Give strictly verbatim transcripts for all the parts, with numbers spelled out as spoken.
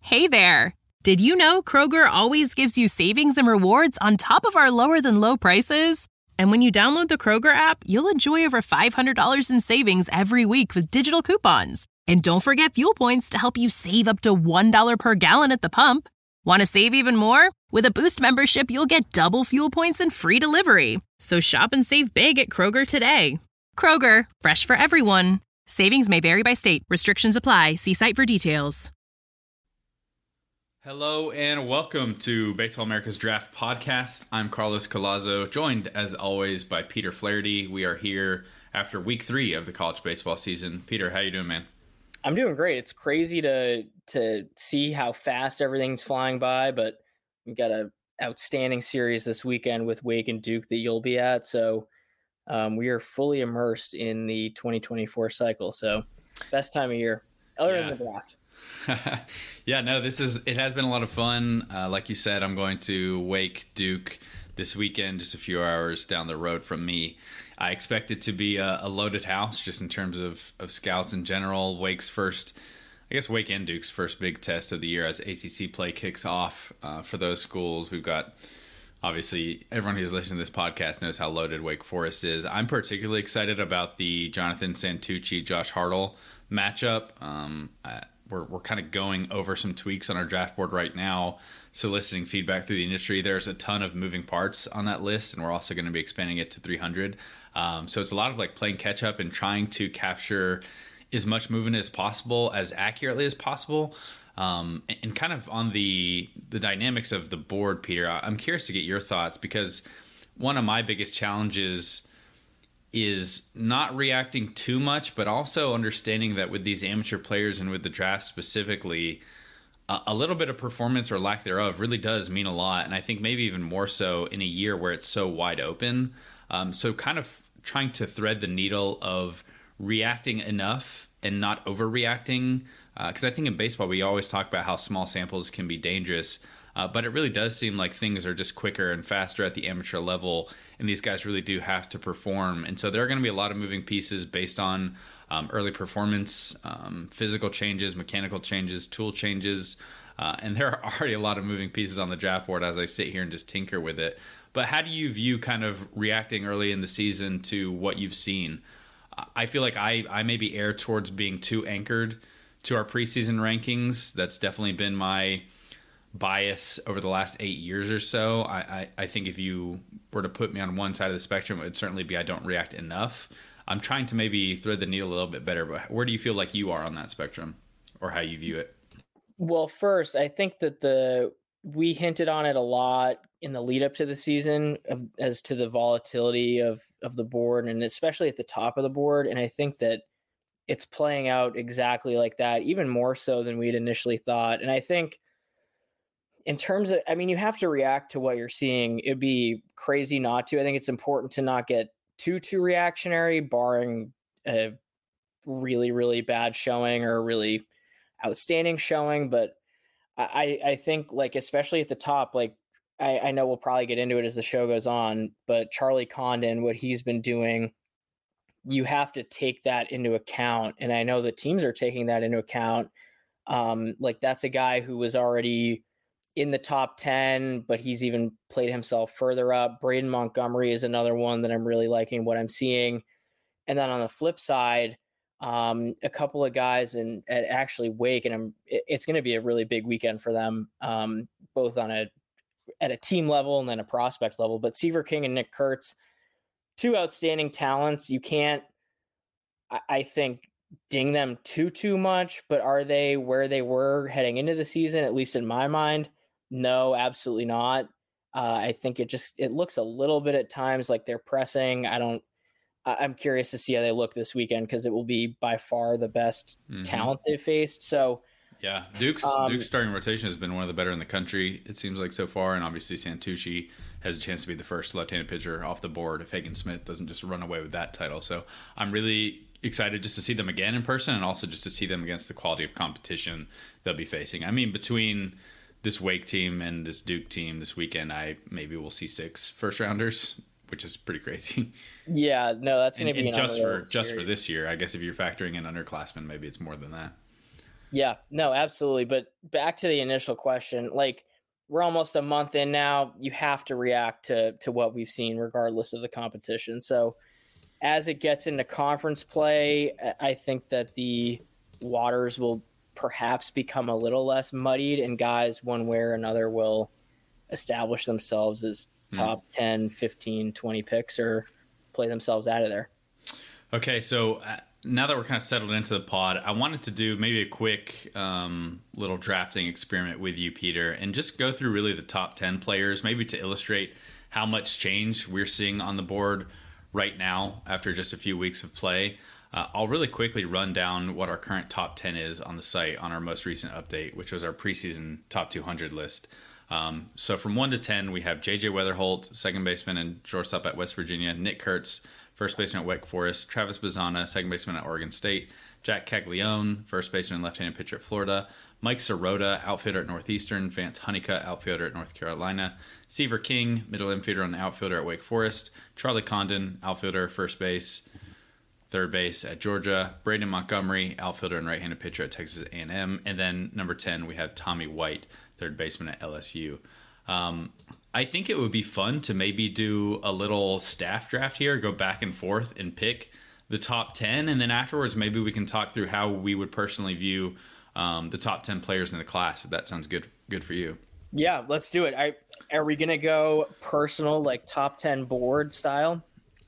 Hey there! Did you know Kroger always gives you savings and rewards on top of our lower-than-low prices? And when you download the Kroger app, you'll enjoy over five hundred dollars in savings every week with digital coupons. And don't forget fuel points to help you save up to one dollar per gallon at the pump. Want to save even more? With a Boost membership, you'll get double fuel points and free delivery. So shop and save big at Kroger today. Kroger, fresh for everyone. Savings may vary by state. Restrictions apply. See site for details. Hello and welcome to Baseball America's Draft Podcast. I'm Carlos Collazo, joined as always by Peter Flaherty. We are here after week three of the college baseball season. Peter, how you doing, man? I'm doing great. It's crazy to to see how fast everything's flying by, but we've got an outstanding series this weekend with Wake and Duke that you'll be at. So um, we are fully immersed in the twenty twenty-four cycle. So best time of year, other yeah. than the draft. yeah, no, this is, it has been a lot of fun. Uh, like you said, I'm going to Wake Duke this weekend, just a few hours down the road from me. I expect it to be a, a loaded house just in terms of, of scouts in general. Wake's first, I guess Wake and Duke's first big test of the year as A C C play kicks off uh, for those schools. We've got, obviously, everyone who's listening to this podcast knows how loaded Wake Forest is. I'm particularly excited about the Jonathan Santucci, Josh Hartle matchup. Um, I, We're we're kind of going over some tweaks on our draft board right now, soliciting feedback through the industry. There's a ton of moving parts on that list, and we're also going to be expanding it to three hundred. Um, so it's a lot of like playing catch up and trying to capture as much movement as possible, as accurately as possible. Um, and, and kind of on the the dynamics of the board, Peter, I'm curious to get your thoughts, because one of my biggest challenges is not reacting too much, but also understanding that with these amateur players and with the draft specifically, a, a little bit of performance or lack thereof really does mean a lot. And I think maybe even more so in a year where it's so wide open. Um, so kind of trying to thread the needle of reacting enough and not overreacting. Because uh, I think in baseball, we always talk about how small samples can be dangerous. Uh, but it really does seem like things are just quicker and faster at the amateur level, and these guys really do have to perform. And so there are going to be a lot of moving pieces based on um, early performance, um, physical changes, mechanical changes, tool changes. Uh, and there are already a lot of moving pieces on the draft board as I sit here and just tinker with it. But how do you view kind of reacting early in the season to what you've seen? I feel like I, I maybe err towards being too anchored to our preseason rankings. That's definitely been my bias over the last eight years or so. I, I, I think if you were to put me on one side of the spectrum, it would certainly be I don't react enough. I'm trying to maybe thread the needle a little bit better, but where do you feel like you are on that spectrum, or how you view it? Well, first, I think that the we hinted on it a lot in the lead up to the season of, as to the volatility of, of the board, and especially at the top of the board. And I think that it's playing out exactly like that, even more so than we'd initially thought. And I think in terms of, I mean, you have to react to what you're seeing. It'd be crazy not to. I think it's important to not get too, too reactionary, barring a really, really bad showing or a really outstanding showing. But I, I think, like, especially at the top, like, I, I know we'll probably get into it as the show goes on, but Charlie Condon, what he's been doing, you have to take that into account. And I know the teams are taking that into account. Um, like, that's a guy who was already in the top ten, but he's even played himself further up. Braden Montgomery is another one that I'm really liking what I'm seeing. And then on the flip side, um, a couple of guys in at actually Wake, and I'm, it's going to be a really big weekend for them, um, both on a, at a team level and then a prospect level, but Seaver King and Nick Kurtz, two outstanding talents. You can't, I, I think, ding them too, too much, but are they where they were heading into the season? At least in my mind, no, absolutely not. Uh, I think it just, it looks a little bit at times like they're pressing. I don't, I'm curious to see how they look this weekend, because it will be by far the best mm-hmm. talent they've faced. So yeah, Duke's um, Duke's starting rotation has been one of the better in the country, it seems like, so far. And obviously Santucci has a chance to be the first left-handed pitcher off the board if Hagen Smith doesn't just run away with that title. So I'm really excited just to see them again in person, and also just to see them against the quality of competition they'll be facing. I mean, between this Wake team and this Duke team this weekend, I maybe we'll see six first rounders, which is pretty crazy. Yeah, no, that's going to be and just for just for this year. I guess if you're factoring in underclassmen, maybe it's more than that. Yeah, no, absolutely. But back to the initial question, like we're almost a month in now. You have to react to to what we've seen, regardless of the competition. So as it gets into conference play, I think that the waters will perhaps become a little less muddied, and guys, one way or another, will establish themselves as top mm. ten, fifteen, twenty picks or play themselves out of there. Okay, so uh, now that we're kind of settled into the pod, I wanted to do maybe a quick um, little drafting experiment with you, Peter, and just go through really the top ten players, maybe to illustrate how much change we're seeing on the board right now after just a few weeks of play. Uh, I'll really quickly run down what our current top ten is on the site on our most recent update, which was our preseason top two hundred list. Um, so from one to ten, we have J J Weatherholt, second baseman and shortstop at West Virginia, Nick Kurtz, first baseman at Wake Forest, Travis Bazzana, second baseman at Oregon State, Jack Caglione, first baseman and left-handed pitcher at Florida, Mike Sirota, outfielder at Northeastern, Vance Honeycutt, outfielder at North Carolina, Seaver King, middle infielder and outfielder at Wake Forest, Charlie Condon, outfielder, first base, third base at Georgia, Braden Montgomery, outfielder and right-handed pitcher at Texas A and M, and then number ten, we have Tommy White, third baseman at L S U. Um, I think it would be fun to maybe do a little staff draft here, go back and forth and pick the top ten, and then afterwards maybe we can talk through how we would personally view um, the top ten players in the class, if that sounds good good for you. Yeah, let's do it. I, are we going to go personal, like top ten board style?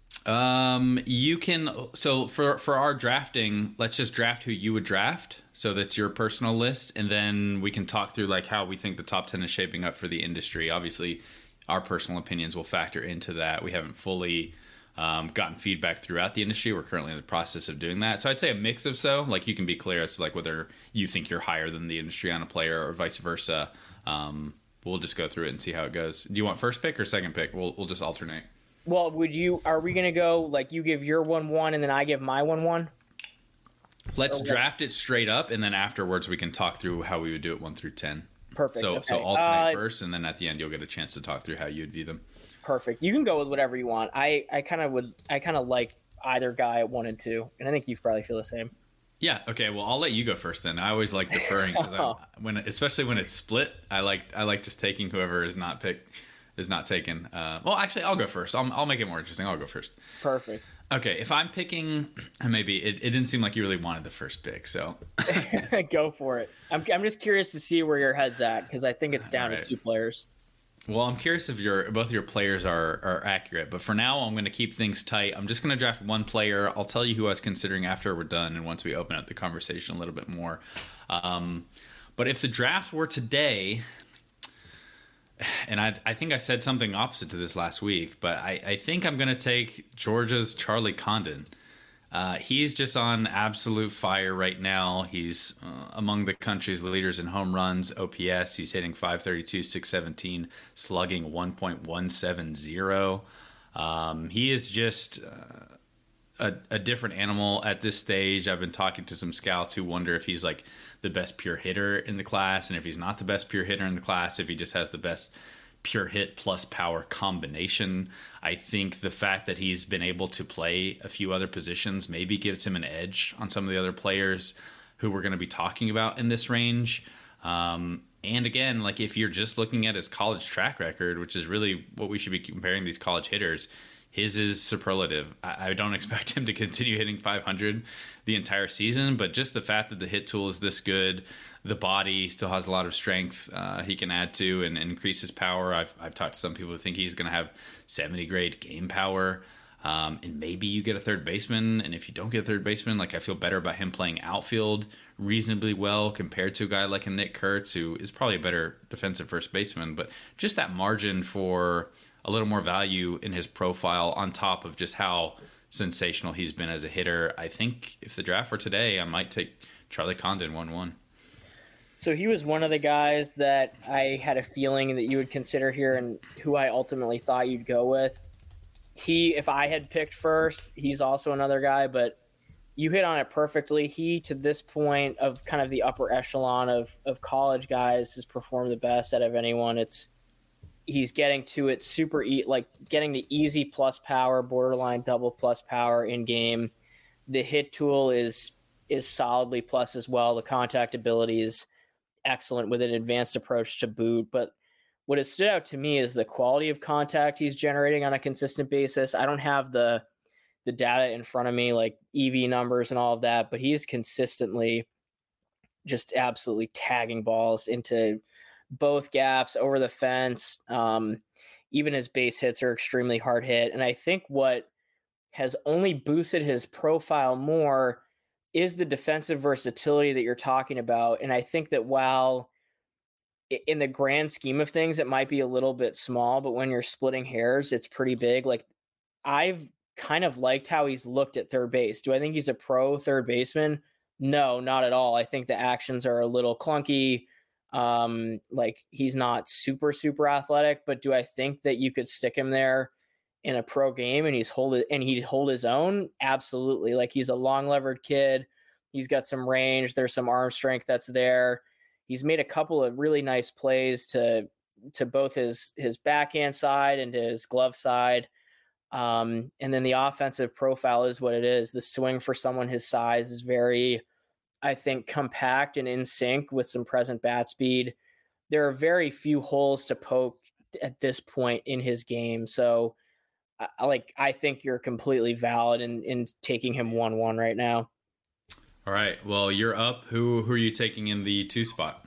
Um, you can, so for, for our drafting, let's just draft who you would draft. So that's your personal list. And then we can talk through like how we think the top ten is shaping up for the industry. Obviously our personal opinions will factor into that. We haven't fully um, gotten feedback throughout the industry. We're currently in the process of doing that. So I'd say a mix of so, like you can be clear as to like whether you think you're higher than the industry on a player or vice versa. Um, we'll just go through it and see how it goes. Do you want first pick or second pick? We'll, we'll just alternate. Well, would you? Are we going to go like you give your one one and then I give my one one? Let's draft it straight up, and then afterwards we can talk through how we would do it one through ten. Perfect. So okay. so alternate uh, first, and then at the end you'll get a chance to talk through how you'd view them. Perfect. You can go with whatever you want. I I kind of would. I kind of like either guy at one and two, and I think you probably feel the same. Yeah. Okay. Well, I'll let you go first then. I always like deferring because when especially when it's split, I like I like just taking whoever is not picked. is not taken. Uh, well, actually, I'll go first. I'll, I'll make it more interesting. I'll go first. Perfect. Okay, if I'm picking, maybe it, it didn't seem like you really wanted the first pick, so go for it. I'm I'm just curious to see where your head's at because I think it's down right. to two players. Well, I'm curious if your both of your players are are accurate, but for now, I'm going to keep things tight. I'm just going to draft one player. I'll tell you who I was considering after we're done, and once we open up the conversation a little bit more. Um, but if the draft were today. And I, I think I said something opposite to this last week, but I, I think I'm going to take Georgia's Charlie Condon. Uh, he's just on absolute fire right now. He's uh, among the country's leaders in home runs, O P S. He's hitting five thirty-two, six seventeen, slugging one point one seven zero. Um, he is just uh, a, a different animal at this stage. I've been talking to some scouts who wonder if he's like the best pure hitter in the class, and if he's not the best pure hitter in the class, if he just has the best pure hit plus power combination. I think the fact that he's been able to play a few other positions maybe gives him an edge on some of the other players who we're going to be talking about in this range. Um, and again, like if you're just looking at his college track record, which is really what we should be comparing these college hitters, his is superlative. I, I don't expect him to continue hitting five hundred the entire season, but just the fact that the hit tool is this good, the body still has a lot of strength uh, he can add to and, and increase his power. I've, I've talked to some people who think he's going to have seventy grade game power. Um, and maybe you get a third baseman. And if you don't get a third baseman, like I feel better about him playing outfield reasonably well compared to a guy like a Nick Kurtz, who is probably a better defensive first baseman. But just that margin for a little more value in his profile on top of just how sensational he's been as a hitter. I think if the draft were today, I might take Charlie Condon one one. So he was one of the guys that I had a feeling that you would consider here and who I ultimately thought you'd go with. He, if I had picked first, he's also another guy, but you hit on it perfectly. He, to this point of kind of the upper echelon of, of college guys, has performed the best out of anyone. It's, he's getting to it super, e- like getting the easy plus power, borderline double plus power in game. The hit tool is is solidly plus as well. The contact ability is excellent with an advanced approach to boot. But what has stood out to me is the quality of contact he's generating on a consistent basis. I don't have the the data in front of me, like E V numbers and all of that, but he is consistently just absolutely tagging balls into both gaps, over the fence. Um, even his base hits are extremely hard hit. And I think what has only boosted his profile more is the defensive versatility that you're talking about. And I think that while in the grand scheme of things, it might be a little bit small, but when you're splitting hairs, it's pretty big. Like, I've kind of liked how he's looked at third base. Do I think he's a pro third baseman? No, not at all. I think the actions are a little clunky. Um, like, he's not super, super athletic, but do I think that you could stick him there in a pro game and he's hold it and he'd hold his own? Absolutely. Like, he's a long levered kid. He's got some range. There's some arm strength that's there. He's made a couple of really nice plays to, to both his, his backhand side and his glove side. Um, and then the offensive profile is what it is. The swing for someone his size is very, I think, compact and in sync with some present bat speed. There are very few holes to poke at this point in his game. So I like, I think you're completely valid in, in taking him one, one right now. All right. Well, you're up. Who, who are you taking in the two spot?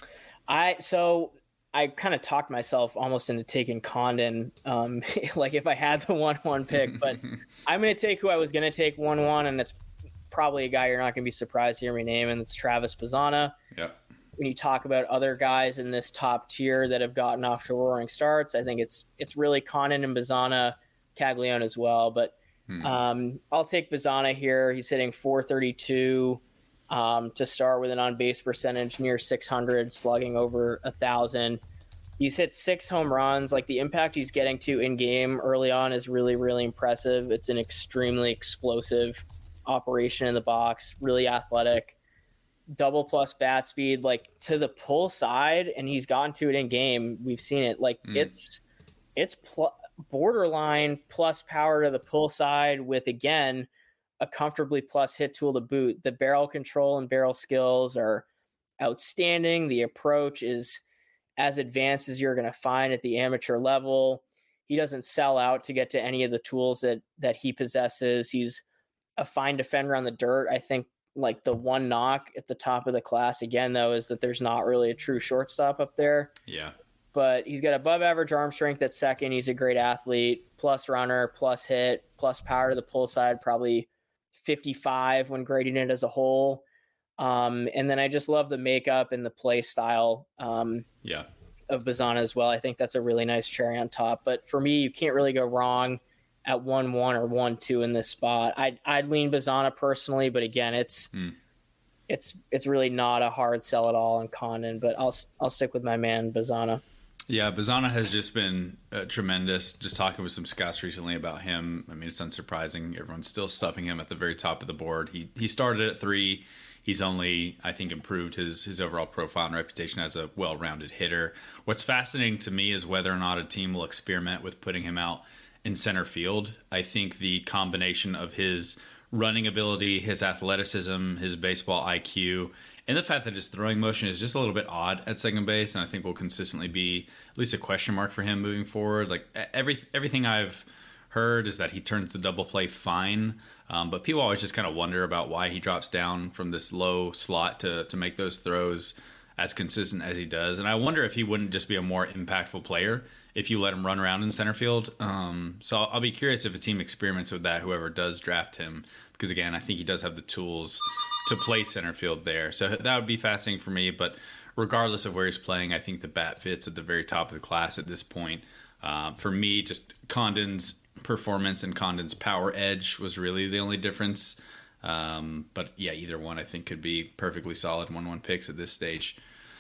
I, so I kind of talked myself almost into taking Condon, um, like if I had the one one pick, but I'm going to take who I was going to take one one, and it's probably a guy you're not going to be surprised to hear me name, and it's Travis Bazzana. Yeah. When you talk about other guys in this top tier that have gotten off to roaring starts, I think it's it's really Condon and Bazzana, Caglione as well. But hmm. um, I'll take Bazzana here. He's hitting four thirty-two. Um, to start with an on-base percentage near six hundred, slugging over one thousand. He's hit six home runs. Like, the impact he's getting to in-game early on is really, really impressive. It's an extremely explosive operation in the box, really athletic. Double plus bat speed, like, to the pull side, and he's gotten to it in-game. We've seen it. Like, mm. it's it's pl- borderline plus power to the pull side with, again, a comfortably plus hit tool to boot. The barrel control and barrel skills are outstanding. The approach is as advanced as you're going to find at the amateur level. He doesn't sell out to get to any of the tools that, that he possesses. He's a fine defender on the dirt. I think, like, the one knock at the top of the class, again, though, is that there's not really a true shortstop up there. Yeah. But he's got above average arm strength at second. He's a great athlete, plus runner, plus hit, plus power to the pull side, probably fifty-five when grading it as a whole. Um, and then I just love the makeup and the play style um, yeah. of Bazzana as well. I think that's a really nice cherry on top. But for me, you can't really go wrong at one one or one two in this spot. I'd, I'd lean Bazzana personally, but again, it's hmm. it's it's really not a hard sell at all on Condon. But I'll I'll stick with my man Bazzana. Yeah, Bazzana has just been uh, tremendous. Just talking with some scouts recently about him. I mean, it's unsurprising. Everyone's still stuffing him at the very top of the board. He he started at three. He's only, I think, improved his his overall profile and reputation as a well-rounded hitter. What's fascinating to me is whether or not a team will experiment with putting him out in center field. I think the combination of his running ability, his athleticism, his baseball I Q, and the fact that his throwing motion is just a little bit odd at second base, and I think will consistently be at least a question mark for him moving forward. Like, every everything I've heard is that he turns the double play fine, um, but people always just kind of wonder about why he drops down from this low slot to to make those throws as consistent as he does. And I wonder if he wouldn't just be a more impactful player if you let him run around in center field. Um, so I'll, I'll be curious if a team experiments with that, whoever does draft him, because again, I think he does have the tools to play center field there. So that would be fascinating for me. But regardless of where he's playing, I think the bat fits at the very top of the class at this point. Uh, for me, just Condon's performance and Condon's power edge was really the only difference. Um, but yeah, either one I think could be perfectly solid one one picks at this stage.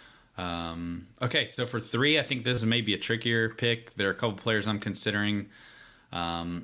Um, okay, so for three, I think this is maybe a trickier pick. There are a couple players I'm considering. Um,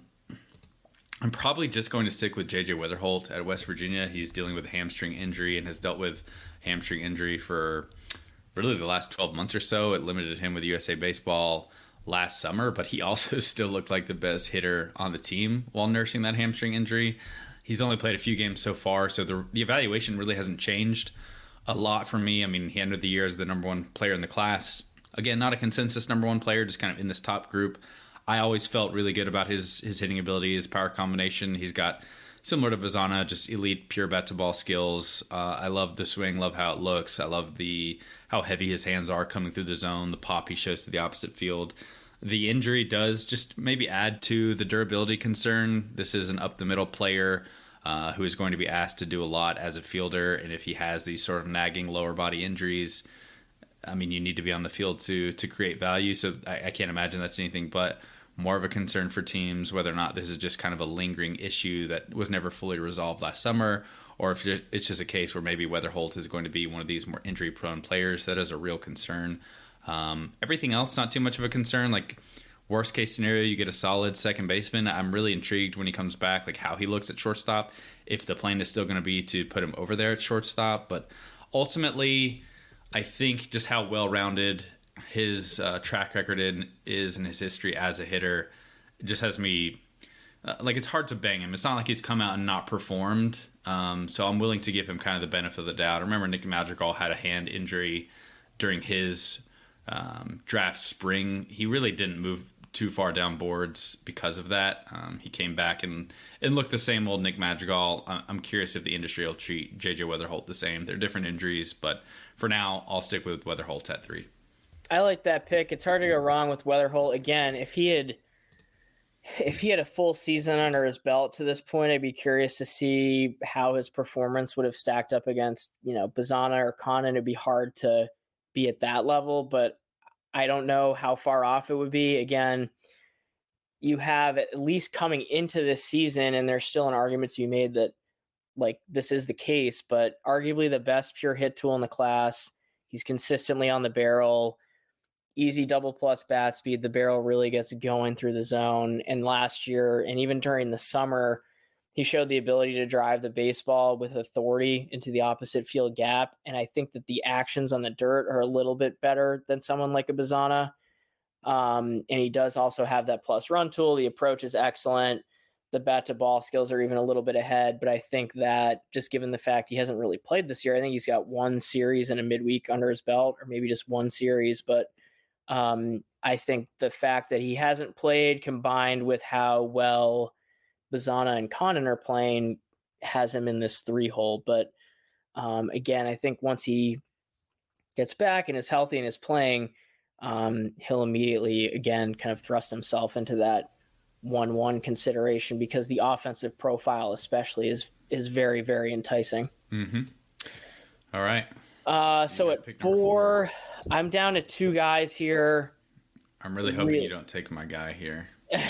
I'm probably just going to stick with J J Wetherholt at West Virginia. He's dealing with a hamstring injury and has dealt with hamstring injury for really the last twelve months or so. It limited him with U S A Baseball last summer, but he also still looked like the best hitter on the team while nursing that hamstring injury. He's only played a few games so far, so the the evaluation really hasn't changed a lot for me. I mean, he ended the year as the number one player in the class. Again, not a consensus number one player, just kind of in this top group. I always felt really good about his his hitting ability, his power combination. He's got, similar to Bazana, just elite pure bat to ball skills. Uh, I love the swing, love how it looks. I love the how heavy his hands are coming through the zone, the pop he shows to the opposite field. The injury does just maybe add to the durability concern. This is an up-the-middle player uh, who is going to be asked to do a lot as a fielder, and if he has these sort of nagging lower body injuries, I mean, you need to be on the field to to create value. So I, I can't imagine that's anything but more of a concern for teams, whether or not this is just kind of a lingering issue that was never fully resolved last summer, or if it's just a case where maybe Weatherholt is going to be one of these more injury-prone players. That is a real concern. Um, everything else, not too much of a concern. Like, worst case scenario, you get a solid second baseman. I'm really intrigued when he comes back, like how he looks at shortstop, if the plan is still going to be to put him over there at shortstop. But ultimately, I think just how well-rounded his uh, track record in, is in his history as a hitter just has me, uh, like, it's hard to bang him. It's not like he's come out and not performed. Um, so I'm willing to give him kind of the benefit of the doubt. I remember Nick Madrigal had a hand injury during his Um, draft spring. He really didn't move too far down boards because of that. Um, he came back and, and looked the same old Nick Madrigal. I'm curious if the industry will treat J J Weatherholt the same. They're different injuries, but for now, I'll stick with Weatherholt at three. I like that pick. It's hard to go wrong with Weatherholt. Again, if he had if he had a full season under his belt to this point, I'd be curious to see how his performance would have stacked up against, you know, Bazana or Conant. It'd be hard to be at that level, but I don't know how far off it would be. Again, you have at least coming into this season, and there's still an argument to be made that like this is the case, but arguably the best pure hit tool in the class. He's consistently on the barrel, easy double plus bat speed. The barrel really gets going through the zone. And last year, and even during the summer, he showed the ability to drive the baseball with authority into the opposite field gap. And I think that the actions on the dirt are a little bit better than someone like a Bazana. Um, and he does also have that plus run tool. The approach is excellent. The bat to ball skills are even a little bit ahead. But I think that just given the fact he hasn't really played this year, I think he's got one series and a midweek under his belt, or maybe just one series. But um, I think the fact that he hasn't played combined with how well Bazana and Conant are playing has him in this three hole. But um, again, I think once he gets back and is healthy and is playing, um, he'll immediately, again, kind of thrust himself into that one one consideration, because the offensive profile especially is is very, very enticing. Mm-hmm. All right. Uh, so at four, four, I'm down to two guys here. I'm really hoping really... you don't take my guy here.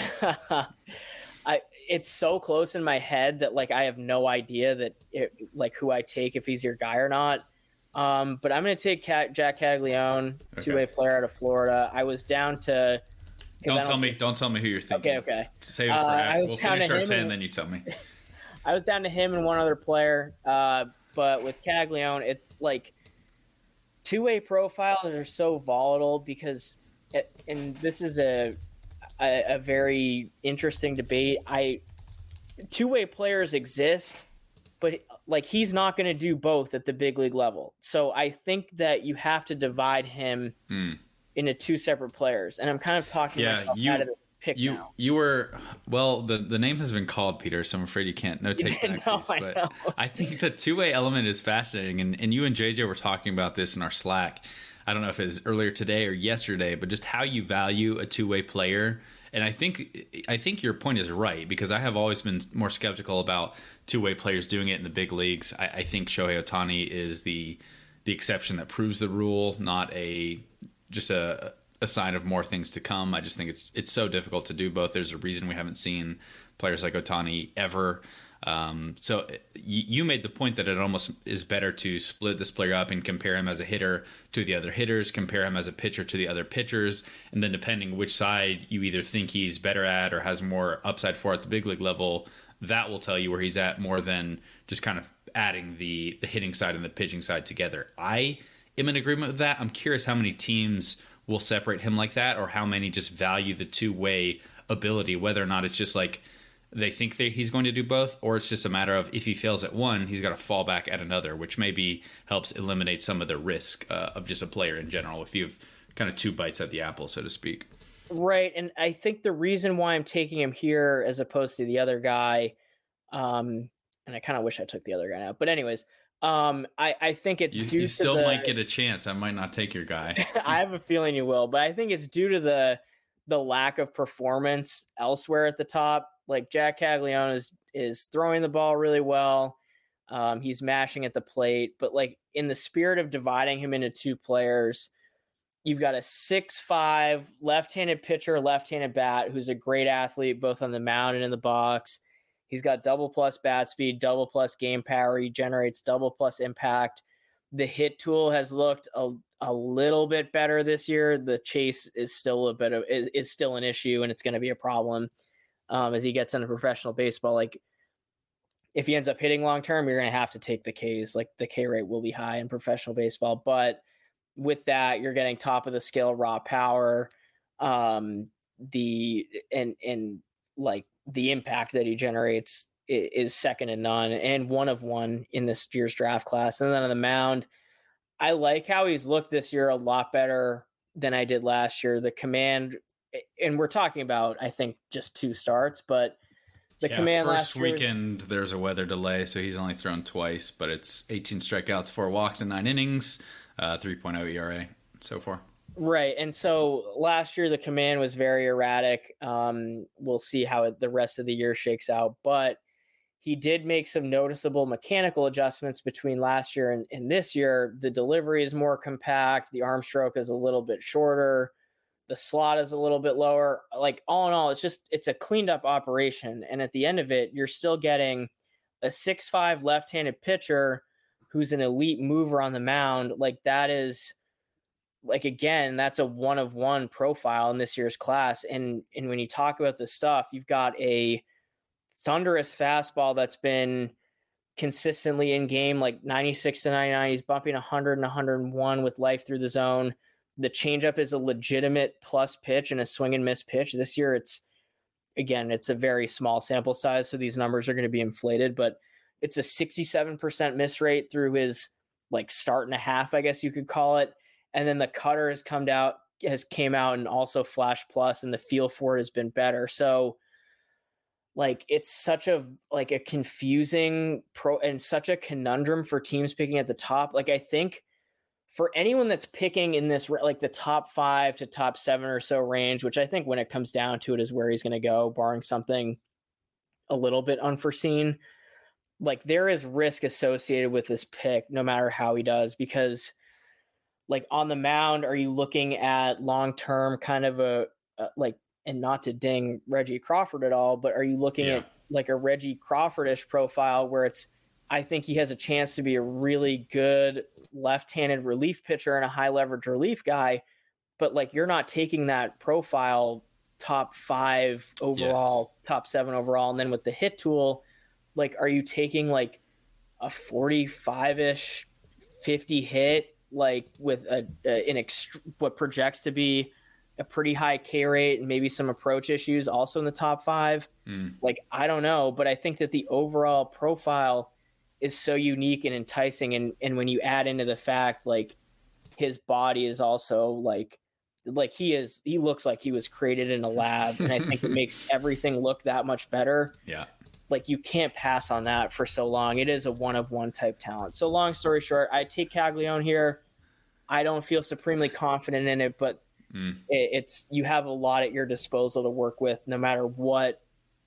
I it's so close in my head that like I have no idea that it, like who I take, if he's your guy or not. Um, but I'm going to take Cat, Jack Caglione, okay. two-way player out of Florida. I was down to. Don't, don't tell me. Don't tell me who you're thinking. Okay, okay. Save it for uh, after. We'll finish our ten, and then you tell me. I was down to him and one other player, uh, but with Caglione, it like two-way profiles are so volatile because, it, and this is a. A, a very interesting debate. I two-way players exist, but like he's not going to do both at the big league level. So I think that you have to divide him mm. into two separate players. And I'm kind of talking yeah, myself you, out of this pick you, now. You were well. The, the name has been called, Peter. So I'm afraid you can't no take backsies. no, I but know. I think the two-way element is fascinating, and and you and J J were talking about this in our Slack. I don't know if it was earlier today or yesterday, but just how you value a two-way player. And I think I think your point is right, because I have always been more skeptical about two-way players doing it in the big leagues. I, I think Shohei Ohtani is the the exception that proves the rule, not a just a a sign of more things to come. I just think it's it's so difficult to do both. There's a reason we haven't seen players like Ohtani ever. Um, so you, you made the point that it almost is better to split this player up and compare him as a hitter to the other hitters, compare him as a pitcher to the other pitchers, and then depending which side you either think he's better at or has more upside for at the big league level, that will tell you where he's at more than just kind of adding the, the hitting side and the pitching side together. I am in agreement with that. I'm curious how many teams will separate him like that, or how many just value the two-way ability, whether or not it's just like they think that he's going to do both, or it's just a matter of if he fails at one, he's got to fall back at another, which maybe helps eliminate some of the risk uh, of just a player in general if you have kind of two bites at the apple, so to speak. Right, and I think the reason why I'm taking him here as opposed to the other guy, um, and I kind of wish I took the other guy out, but anyways, um, I, I think it's you, due you to still the, might get a chance. I might not take your guy. I have a feeling you will, but I think it's due to the the lack of performance elsewhere at the top. Like Jack Caglianone is is throwing the ball really well. Um, he's mashing at the plate, but like in the spirit of dividing him into two players, you've got a six five left-handed pitcher, left-handed bat, who's a great athlete, both on the mound and in the box. He's got double plus bat speed, double plus game power. He generates double plus impact. The hit tool has looked a, a little bit better this year. The chase is still a bit of is, is still an issue, and it's going to be a problem um, as he gets into professional baseball. Like if he ends up hitting long term, you're going to have to take the Ks. Like the K rate will be high in professional baseball, but with that, you're getting top of the scale raw power, um, the and and like the impact that he generates is, is second to none and one of one in this year's draft class. And then on the mound, I like how he's looked this year a lot better than I did last year. The command, and we're talking about I think just two starts, but the yeah, command first last year weekend was, there's a weather delay, so he's only thrown twice, but it's eighteen strikeouts, four walks, and nine innings. Uh, three point oh E R A so far. Right. And so last year, the command was very erratic. Um, we'll see how it, the rest of the year shakes out. But he did make some noticeable mechanical adjustments between last year and, and this year. The delivery is more compact. The arm stroke is a little bit shorter. The slot is a little bit lower. Like all in all, it's just it's a cleaned up operation. And at the end of it, you're still getting a six five left-handed pitcher who's an elite mover on the mound. Like that is like, again, that's a one of one profile in this year's class. And, and when you talk about this stuff, you've got a thunderous fastball that's been consistently in game, like ninety-six to ninety-nine. He's bumping one hundred and one hundred one with life through the zone. The changeup is a legitimate plus pitch and a swing and miss pitch. This year, it's, again, it's a very small sample size, so these numbers are going to be inflated, but it's a sixty-seven percent miss rate through his like start and a half, I guess you could call it. And then the cutter has come out, has came out and also flash plus, and the feel for it has been better. So like, it's such a, like a confusing pro and such a conundrum for teams picking at the top. Like, I think for anyone that's picking in this, like the top five to top seven or so range, which I think when it comes down to it is where he's going to go, barring something a little bit unforeseen. Like there is risk associated with this pick, no matter how he does, because like on the mound, are you looking at long-term kind of a, a like, and not to ding Reggie Crawford at all, but are you looking yeah. at like a Reggie Crawford-ish profile where it's, I think he has a chance to be a really good left-handed relief pitcher and a high leverage relief guy, but like you're not taking that profile top five overall, yes. top seven overall. And then with the hit tool, like, are you taking like a forty-five-ish, fifty hit, like with a, a an ext- what projects to be a pretty high K rate and maybe some approach issues also in the top five? Mm. Like, I don't know, but I think that the overall profile is so unique and enticing. And, and when you add into the fact, like his body is also like, like he is, he looks like he was created in a lab. And I think it makes everything look that much better. Yeah. Like you can't pass on that for so long. It is a one of one type talent. So long story short, I take Caglianone here. I don't feel supremely confident in it, but mm. it, it's, you have a lot at your disposal to work with no matter what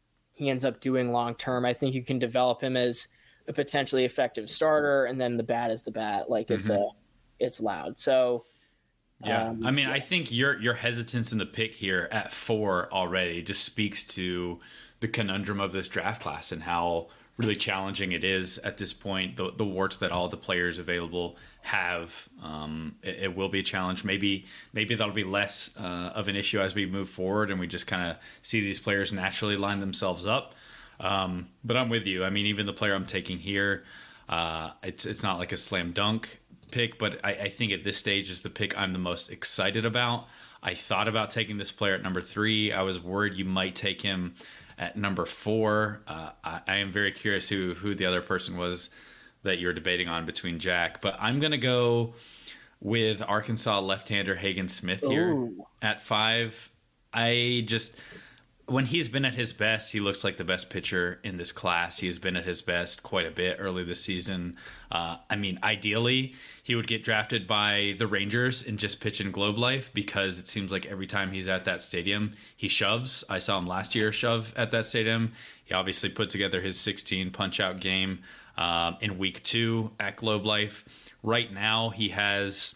he ends up doing long-term. I think you can develop him as a potentially effective starter, and then the bat is the bat. Like it's mm-hmm. a, it's loud. So yeah, um, I mean, yeah. I think your, your hesitance in the pick here at four already just speaks to the conundrum of this draft class and how really challenging it is at this point. The, the warts that all the players available have, um, it, it will be a challenge. Maybe maybe that'll be less uh, of an issue as we move forward and we just kind of see these players naturally line themselves up. Um, but I'm with you. I mean, even the player I'm taking here, uh, it's it's not like a slam dunk pick, but I, I think at this stage is the pick I'm the most excited about. I thought about taking this player at number three. I was worried you might take him at number four. Uh, I, I am very curious who who the other person was that you're debating on between Jack, but I'm gonna go with Arkansas left-hander Hagen Smith here Ooh. at five. I just, when he's been at his best, he looks like the best pitcher in this class. He has been at his best quite a bit early this season. Uh, I mean, ideally, he would get drafted by the Rangers and just pitch in Globe Life, because it seems like every time he's at that stadium, he shoves. I saw him last year shove at that stadium. He obviously put together his sixteen punch-out game um, in week two at Globe Life. Right now, he has...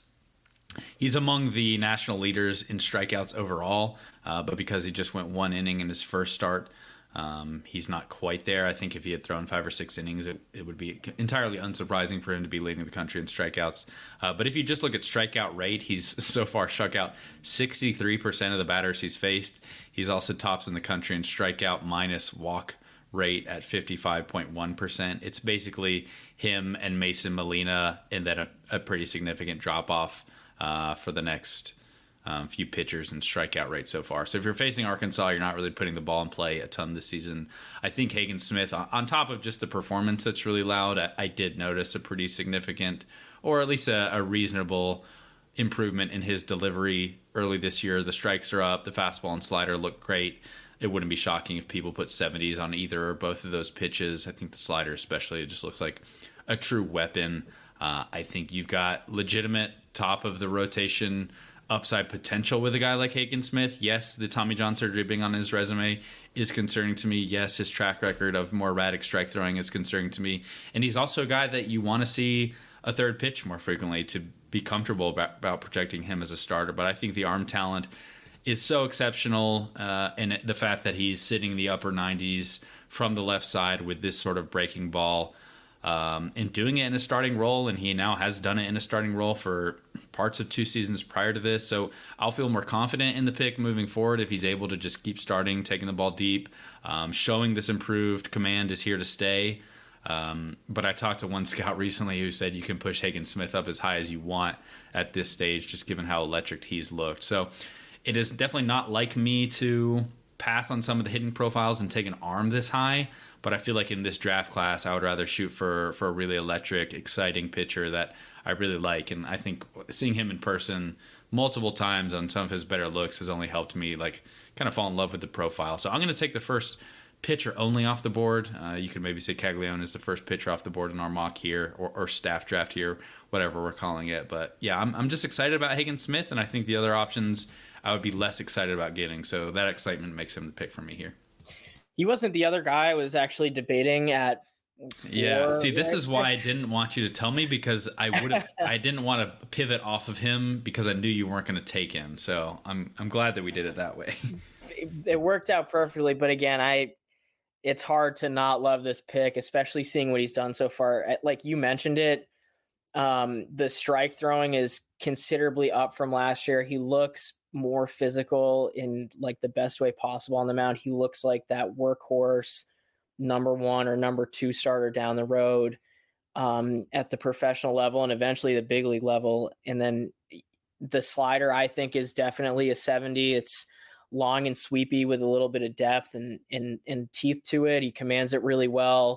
He's among the national leaders in strikeouts overall, uh, but because he just went one inning in his first start, um, he's not quite there. I think if he had thrown five or six innings, it, it would be entirely unsurprising for him to be leading the country in strikeouts. Uh, but if you just look at strikeout rate, he's so far struck out sixty-three percent of the batters he's faced. He's also tops in the country in strikeout minus walk rate at fifty-five point one percent. It's basically him and Mason Molina, and then a, a pretty significant drop-off Uh, for the next um, few pitchers and strikeout rate so far. So if you're facing Arkansas, you're not really putting the ball in play a ton this season. I think Hagen Smith, on, on top of just the performance that's really loud, I, I did notice a pretty significant, or at least a, a reasonable improvement in his delivery early this year. The strikes are up, the fastball and slider look great. It wouldn't be shocking if people put seventies on either or both of those pitches. I think the slider especially, it just looks like a true weapon. Uh, I think you've got legitimate top of the rotation upside potential with a guy like Hagen Smith. Yes, the Tommy John surgery being on his resume is concerning to me. Yes, his track record of more erratic strike throwing is concerning to me. And he's also a guy that you want to see a third pitch more frequently to be comfortable about, about projecting him as a starter. But I think the arm talent is so exceptional, uh, and the fact that he's sitting the upper nineties from the left side with this sort of breaking ball, Um, and doing it in a starting role, and he now has done it in a starting role for parts of two seasons prior to this. So I'll feel more confident in the pick moving forward if he's able to just keep starting, taking the ball deep, um, showing this improved command is here to stay. Um, but I talked to one scout recently who said you can push Hagen Smith up as high as you want at this stage, just given how electric he's looked. So it is definitely not like me to pass on some of the hidden profiles and take an arm this high. But I feel like in this draft class, I would rather shoot for, for a really electric, exciting pitcher that I really like. And I think seeing him in person multiple times on some of his better looks has only helped me like kind of fall in love with the profile. So I'm going to take the first pitcher only off the board. Uh, you could maybe say Caglione is the first pitcher off the board in our mock here, or, or staff draft here, whatever we're calling it. But yeah, I'm, I'm just excited about Hagen Smith, and I think the other options I would be less excited about getting. So that excitement makes him the pick for me here. He wasn't the other guy I was actually debating at. Yeah. See, this is why I didn't want you to tell me, because I would have, I didn't want to pivot off of him because I knew you weren't going to take him. So I'm, I'm glad that we did it that way. It, it worked out perfectly. But again, I, it's hard to not love this pick, especially seeing what he's done so far. Like you mentioned it, um, the strike throwing is considerably up from last year. He looks more physical in like the best way possible on the mound. He looks like that workhorse number one or number two starter down the road um, at the professional level and eventually the big league level. And then the slider, I think, is definitely a seventy. It's long and sweepy with a little bit of depth and, and, and teeth to it. He commands it really well.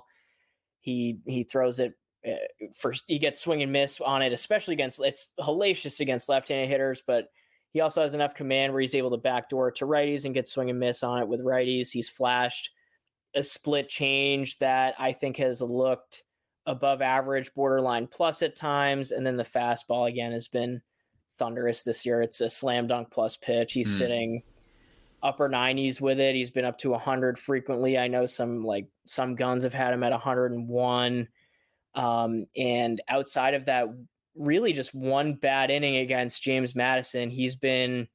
He, he throws it uh, first. He gets swing and miss on it, especially against, it's hellacious against left-handed hitters, but he also has enough command where he's able to backdoor to righties and get swing and miss on it with righties. He's flashed a split change that I think has looked above average, borderline plus at times. And then the fastball again has been thunderous this year. It's a slam dunk plus pitch. He's mm. sitting upper nineties with it. He's been up to one hundred frequently. I know some like some guns have had him at one hundred one. Um, and outside of that, really just one bad inning against James Madison, he's been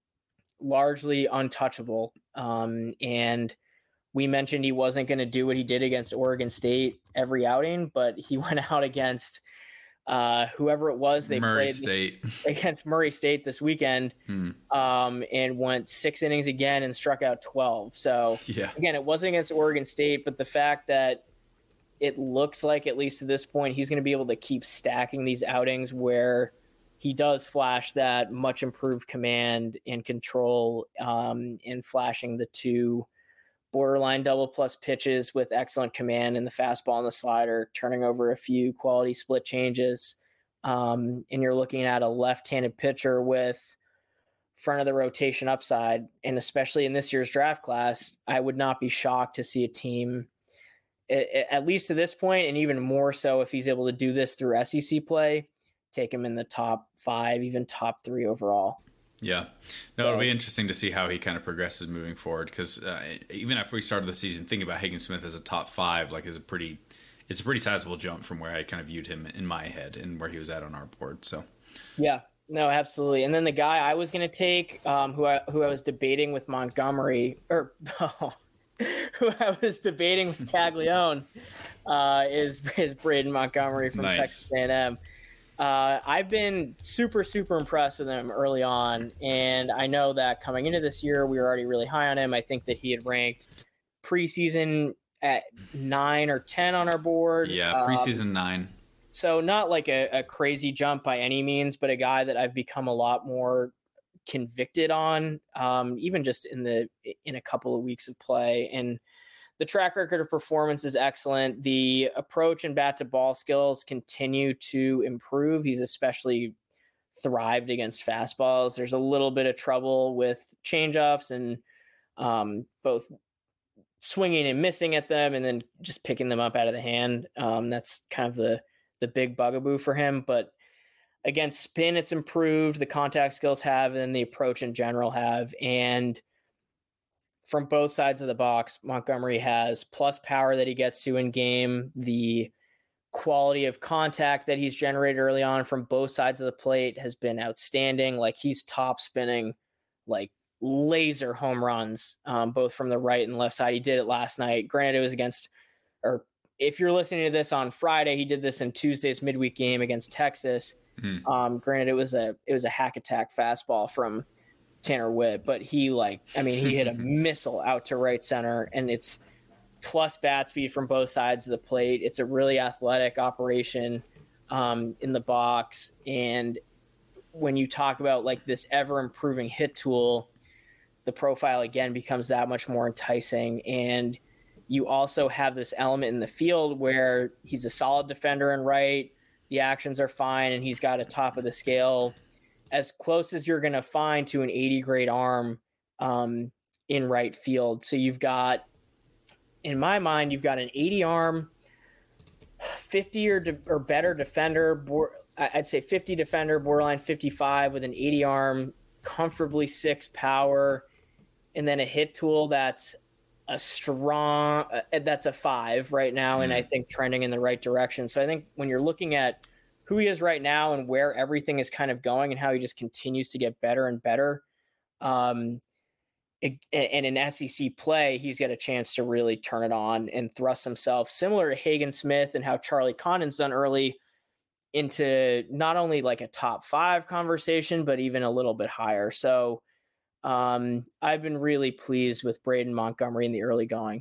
largely untouchable. Um, and we mentioned he wasn't going to do what he did against Oregon State every outing, but he went out against uh, whoever it was they Murray played State. This, against Murray State this weekend, hmm. um, and went six innings again and struck out twelve. So yeah. again, it wasn't against Oregon State, but the fact that it looks like, at least to this point, he's going to be able to keep stacking these outings where he does flash that much improved command and control, um, and flashing the two borderline double plus pitches with excellent command in the fastball and the slider, turning over a few quality split changes. Um, and you're looking at a left-handed pitcher with front of the rotation upside. And especially in this year's draft class, I would not be shocked to see a team, at least to this point, and even more so if he's able to do this through S E C play, take him in the top five, even top three overall. Yeah. No, so, it'll be interesting to see how he kind of progresses moving forward. Because uh, even after we started the season, thinking about Hagen Smith as a top five, like is a pretty, it's a pretty sizable jump from where I kind of viewed him in my head and where he was at on our board. So, yeah, no, absolutely. And then the guy I was going to take, um, who I who I was debating with Montgomery, or oh, who I was debating with Caglione, uh, is is Braden Montgomery from nice. Texas A and M. Uh, I've been super, super impressed with him early on. And I know that coming into this year, we were already really high on him. I think that he had ranked preseason at nine or ten on our board. Yeah, preseason um, nine. So not like a, a crazy jump by any means, but a guy that I've become a lot more convicted on, um, even just in the in a couple of weeks of play. And the track record of performance is excellent. The approach and bat to ball skills continue to improve. He's especially thrived against fastballs. There's a little bit of trouble with changeups and um, both swinging and missing at them and then just picking them up out of the hand. Um, that's kind of the, the big bugaboo for him. But against spin, it's improved. The contact skills have, and the approach in general have. And from both sides of the box, Montgomery has plus power that he gets to in game, the quality of contact that he's generated early on from both sides of the plate has been outstanding. Like he's top spinning, like laser home runs, um, both from the right and left side. He did it last night. Granted, it was against, or if you're listening to this on Friday, he did this in Tuesday's midweek game against Texas. Mm-hmm. Um, granted, it was a, it was a hack attack fastball from Tanner Witt, but he like, I mean, he hit a missile out to right center, and it's plus bat speed from both sides of the plate. It's a really athletic operation um, in the box. And when you talk about like this ever improving hit tool, the profile again becomes that much more enticing. And you also have this element in the field where he's a solid defender in right. The actions are fine, and he's got a top of the scale as close as you're going to find to an eighty grade arm um, in right field. So you've got, in my mind, you've got an eighty arm, fifty or, de- or better defender. Bo- I'd say fifty defender, borderline fifty-five with an eighty arm, comfortably six power, and then a hit tool that's a strong, uh, that's a five right now. Mm. And I think trending in the right direction. So I think when you're looking at who he is right now and where everything is kind of going and how he just continues to get better and better. Um, it, and in S E C play, he's got a chance to really turn it on and thrust himself, similar to Hagen Smith and how Charlie Condon's done early, into not only like a top five conversation, but even a little bit higher. So um, I've been really pleased with Braden Montgomery in the early going.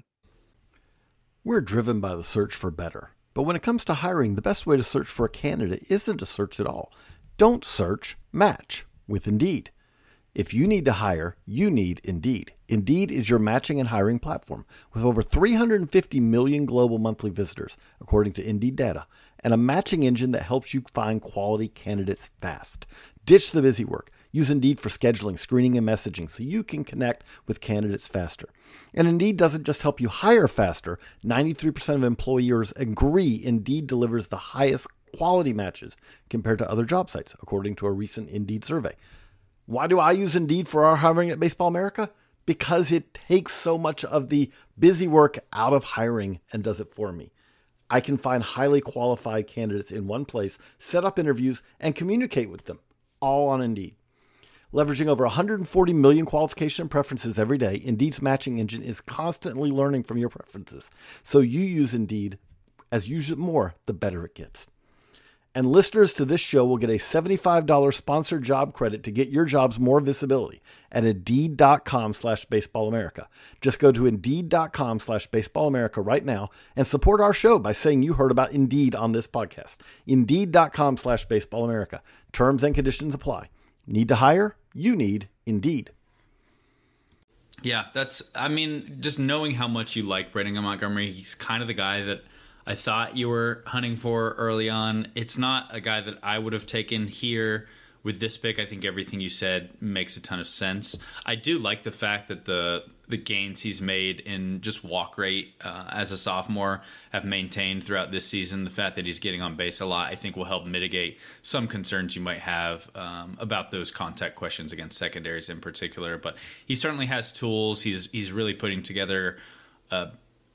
We're driven by the search for better. But when it comes to hiring, the best way to search for a candidate isn't to search at all. Don't search, match with Indeed. If you need to hire, you need Indeed. Indeed is your matching and hiring platform with over three hundred fifty million global monthly visitors, according to Indeed data, and a matching engine that helps you find quality candidates fast. Ditch the busy work. Use Indeed for scheduling, screening, and messaging so you can connect with candidates faster. And Indeed doesn't just help you hire faster. ninety-three percent of employers agree Indeed delivers the highest quality matches compared to other job sites, according to a recent Indeed survey. Why do I use Indeed for our hiring at Baseball America? Because it takes so much of the busy work out of hiring and does it for me. I can find highly qualified candidates in one place, set up interviews, and communicate with them, all on Indeed. Leveraging over one hundred forty million qualification preferences every day, Indeed's matching engine is constantly learning from your preferences. So you use Indeed. As you use it more, the better it gets. And listeners to this show will get a seventy-five dollars sponsored job credit to get your jobs more visibility at Indeed.com slash Baseball America. Just go to Indeed.com slash Baseball America right now and support our show by saying you heard about Indeed on this podcast. Indeed.com slash Baseball America. Terms and conditions apply. Need to hire? You need Indeed. Yeah, that's, I mean, just knowing how much you like Braden Montgomery, he's kind of the guy that I thought you were hunting for early on. It's not a guy that I would have taken here with this pick. I think everything you said makes a ton of sense. I do like the fact that the the gains he's made in just walk rate uh, as a sophomore have maintained throughout this season. The fact that he's getting on base a lot, I think, will help mitigate some concerns you might have um, about those contact questions against secondaries in particular. But he certainly has tools. He's he's really putting together uh,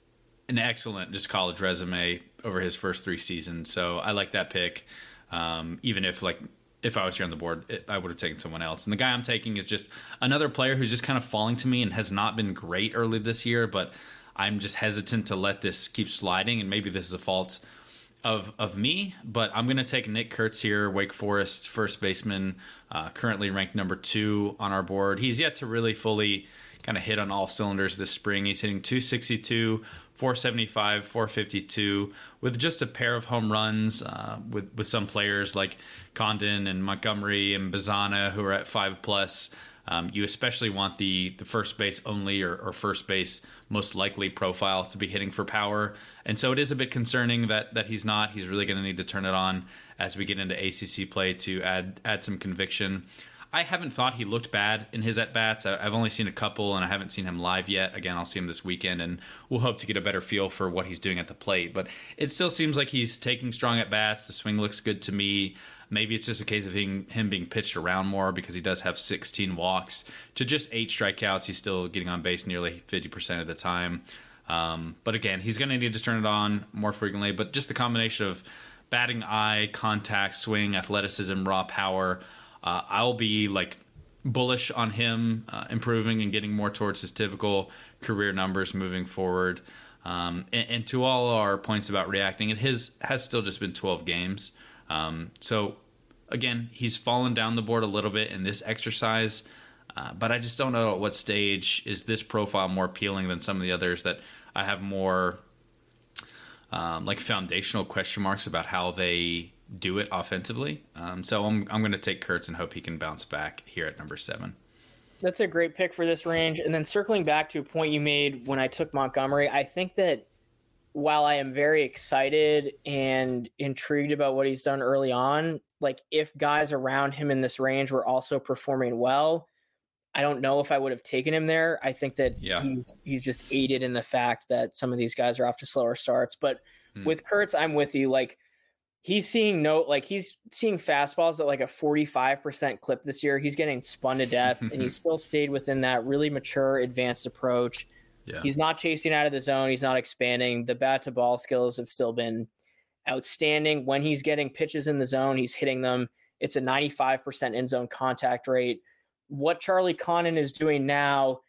an excellent just college resume over his first three seasons. So I like that pick, um, even if like. If I was here on the board, it, I would have taken someone else. And the guy I'm taking is just another player who's just kind of falling to me and has not been great early this year, but I'm just hesitant to let this keep sliding. And maybe this is a fault of of me, but I'm going to take Nick Kurtz here, Wake Forest first baseman, uh, currently ranked number two on our board. He's yet to really fully kind of hit on all cylinders this spring. He's hitting two sixty-two, four seventy-five, four fifty-two with just a pair of home runs uh, with, with some players like Condon and Montgomery and Bazana who are at five plus. Um, you especially want the, the first base only or, or first base most likely profile to be hitting for power. And so it is a bit concerning that that he's not. He's really going to need to turn it on as we get into A C C play to add add some conviction. I haven't thought he looked bad in his at-bats. I've only seen a couple, and I haven't seen him live yet. Again, I'll see him this weekend, and we'll hope to get a better feel for what he's doing at the plate. But it still seems like he's taking strong at-bats. The swing looks good to me. Maybe it's just a case of him, him being pitched around more because he does have sixteen walks to just eight strikeouts. He's still getting on base nearly fifty percent of the time. Um, but again, he's going to need to turn it on more frequently. But just the combination of batting eye, contact, swing, athleticism, raw power, Uh, I'll be like bullish on him uh, improving and getting more towards his typical career numbers moving forward. Um, and, and to all our points about reacting, it his has still just been twelve games. Um, so again, he's fallen down the board a little bit in this exercise, uh, but I just don't know at what stage is this profile more appealing than some of the others that I have more um, like foundational question marks about how they do it offensively. Um, so I'm I'm going to take Kurtz and hope he can bounce back here at number seven. That's a great pick for this range. And then circling back to a point you made when I took Montgomery, I think that while I am very excited and intrigued about what he's done early on, like if guys around him in this range were also performing well, I don't know if I would have taken him there. I think that yeah. he's he's just aided in the fact that some of these guys are off to slower starts. But mm. with Kurtz, I'm with you. Like, He's seeing no, like he's seeing fastballs at like a forty-five percent clip this year. He's getting spun to death, and he's still stayed within that really mature, advanced approach. Yeah. He's not chasing out of the zone. He's not expanding. The bat to ball skills have still been outstanding. When he's getting pitches in the zone, he's hitting them. It's a ninety-five percent in zone contact rate. What Charlie Condon is doing now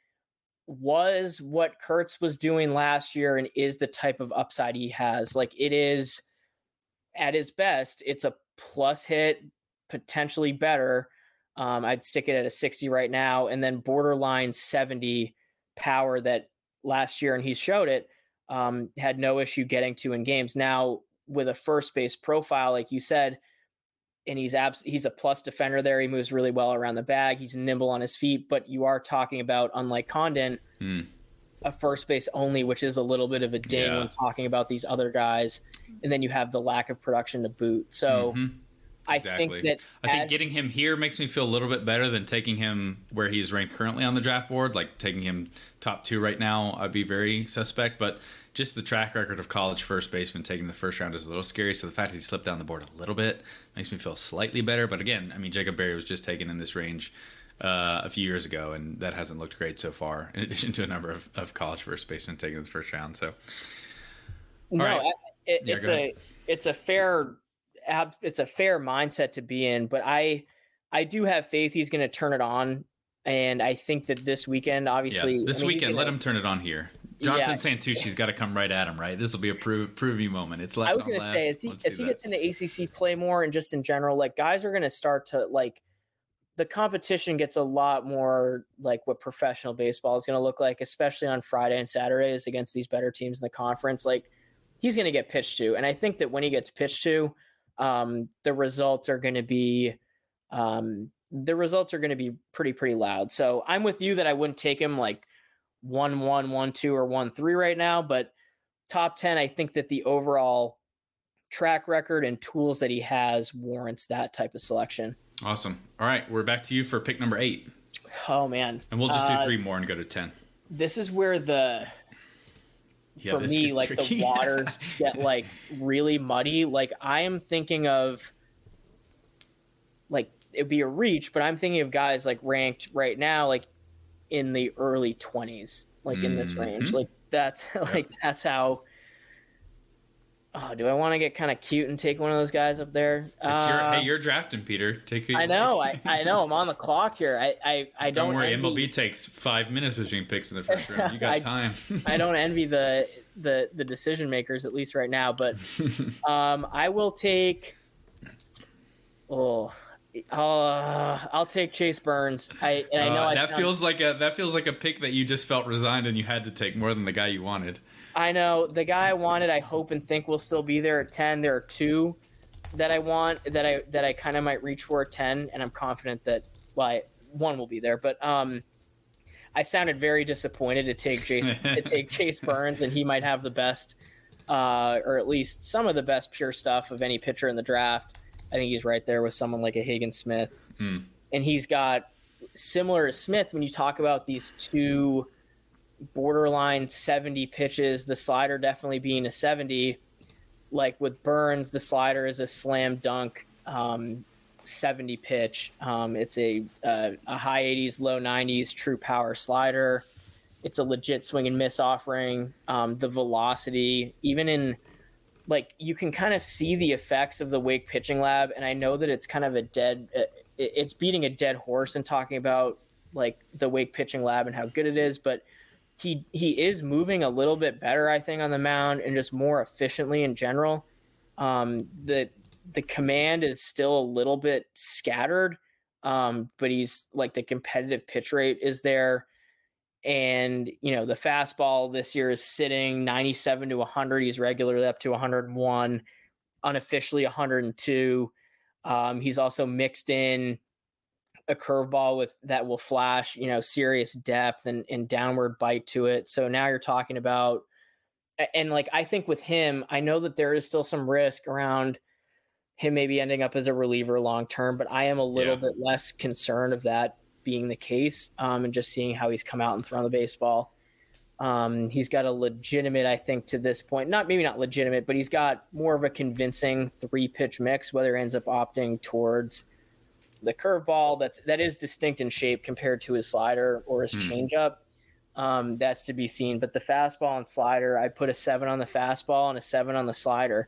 was what Kurtz was doing last year and is the type of upside he has. Like it is. At his best, it's a plus hit, potentially better. Um, I'd stick it at a sixty right now, and then borderline seventy power that last year, and he showed it, um, had no issue getting to in games. Now, with a first base profile, like you said, and he's abs- he's a plus defender there. He moves really well around the bag. He's nimble on his feet, but you are talking about, unlike Condon, mm. a first base only, which is a little bit of a ding yeah. when talking about these other guys. And then you have the lack of production to boot. So mm-hmm. I exactly. think that I think as, getting him here makes me feel a little bit better than taking him where he's ranked currently on the draft board. Like taking him top two right now, I'd be very suspect. But just the track record of college first baseman taking the first round is a little scary. So the fact that he slipped down the board a little bit makes me feel slightly better. But again, I mean, Jacob Berry was just taken in this range uh, a few years ago, and that hasn't looked great so far, in addition to a number of, of college first basemen taken in the first round. So, no, right. I, it, yeah, it's a it's a fair it's a fair mindset to be in, but I I do have faith he's going to turn it on, and I think that this weekend, obviously, yeah, this I mean, weekend, let him turn it on here. Jonathan yeah. Santucci's got to come right at him, right? This will be a prove prove you moment. It's left I was going to say as he Let's as he that. gets into A C C play more and just in general, like guys are going to start to like the competition gets a lot more like what professional baseball is going to look like, especially on Friday and Saturdays against these better teams in the conference. Like he's going to get pitched to, and I think that when he gets pitched to, um, the results are going to be um, the results are going to be pretty pretty loud. So I'm with you that I wouldn't take him like one one, one two, or one three right now, but top ten, I think that the overall track record and tools that he has warrants that type of selection. Awesome. All right, we're back to you for pick number eight. Oh, man. And we'll just do uh, three more and go to ten. This is where the, yeah, for me, like tricky. the waters get like really muddy. Like I am thinking of, like it'd be a reach, but I'm thinking of guys like ranked right now, like in the early twenties, like mm-hmm. in this range. Like that's like, yep. that's how, oh, do I want to get kind of cute and take one of those guys up there? It's uh, your, hey, you're drafting, Peter. Take who you I know, I, I know. I'm on the clock here. I, I, I don't. Don't worry, envy, M L B takes five minutes between picks in the first round. You got I, time. I don't envy the the the decision makers, at least right now. But um, I will take. Oh, uh, I'll take Chase Burns. I and I know uh, I that sound, feels like a that feels like a pick that you just felt resigned and you had to take more than the guy you wanted. I know the guy I wanted. I hope and think will still be there at ten. There are two that I want that I that I kind of might reach for at ten, and I'm confident that well, I, one will be there. But um, I sounded very disappointed to take Chase to take Chase Burns, and he might have the best, uh, or at least some of the best pure stuff of any pitcher in the draft. I think he's right there with someone like a Higgins Smith, mm. and he's got similar to Smith when you talk about these two borderline seventy pitches, the slider definitely being a seventy. Like with Burns, the slider is a slam dunk um, seventy pitch. Um, it's a, a a high eighties, low nineties true power slider. It's a legit swing and miss offering. Um, the velocity, even in like you can kind of see the effects of the Wake Pitching Lab, and I know that it's kind of a dead, it's beating a dead horse and talking about like the Wake Pitching Lab and how good it is, but He he is moving a little bit better, I think, on the mound and just more efficiently in general. Um, the the command is still a little bit scattered, um, but he's like the competitive pitch rate is there. And, you know, the fastball this year is sitting ninety-seven to one hundred. He's regularly up to one hundred one, unofficially one hundred two. Um, he's also mixed in a curveball with that will flash, you know, serious depth and, and downward bite to it. So now you're talking about, and like, I think with him, I know that there is still some risk around him maybe ending up as a reliever long-term, but I am a little yeah. bit less concerned of that being the case. Um, and just seeing how he's come out and thrown the baseball. Um, he's got a legitimate, I think to this point, not maybe not legitimate, but he's got more of a convincing three pitch mix, whether he ends up opting towards the curveball that's that is distinct in shape compared to his slider or his mm. changeup. Um, that's to be seen. But the fastball and slider, I put a seven on the fastball and a seven on the slider.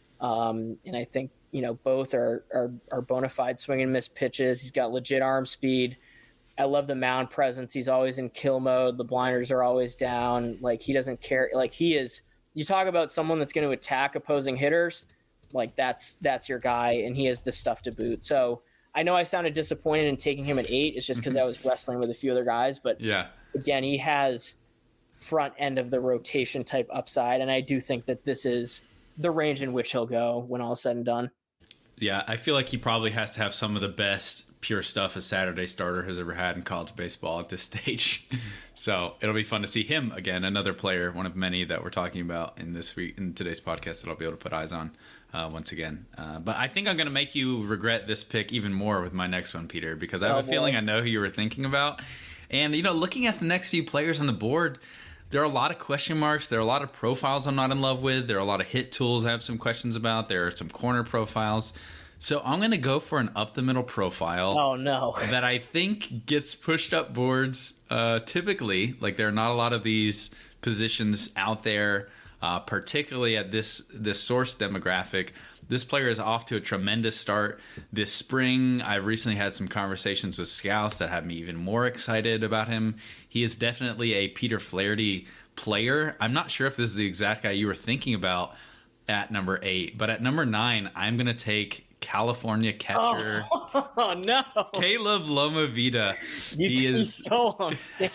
Um, and I think, you know, both are, are are bona fide swing and miss pitches. He's got legit arm speed. I love the mound presence. He's always in kill mode. The blinders are always down. Like he doesn't care. Like he is. You talk about someone that's going to attack opposing hitters. Like that's that's your guy, and he has the stuff to boot. So. I know I sounded disappointed in taking him at eight. It's just because I was wrestling with a few other guys. But yeah, again, he has front end of the rotation type upside. And I do think that this is the range in which he'll go when all is said and done. Yeah, I feel like he probably has to have some of the best pure stuff a Saturday starter has ever had in college baseball at this stage. So it'll be fun to see him again, another player, one of many that we're talking about in this week in today's podcast that I'll be able to put eyes on. Uh, once again. Uh, but I think I'm going to make you regret this pick even more with my next one, Peter, because I have oh, a feeling I know who you were thinking about. And, you know, looking at the next few players on the board, there are a lot of question marks. There are a lot of profiles I'm not in love with. There are a lot of hit tools I have some questions about. There are some corner profiles. So I'm going to go for an up-the-middle profile. Oh, no. That I think gets pushed up boards uh, typically. Like, there are not a lot of these positions out there. Uh, particularly at this this source demographic. This player is off to a tremendous start this spring. I've recently had some conversations with scouts that have me even more excited about him. He is definitely a Peter Flaherty player. I'm not sure if this is the exact guy you were thinking about at number eight, but at number nine, I'm going to take California catcher oh, oh no Caleb Lomavita. You he is stole him.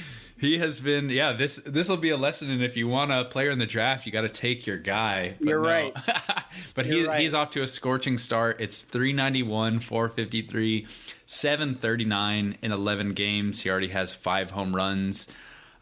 He has been, yeah, this this will be a lesson in if you want a player in the draft, you got to take your guy. But You're no. right. But You're he, right. he's off to a scorching start. It's three ninety-one, four fifty-three, seven thirty-nine in eleven games. He already has five home runs.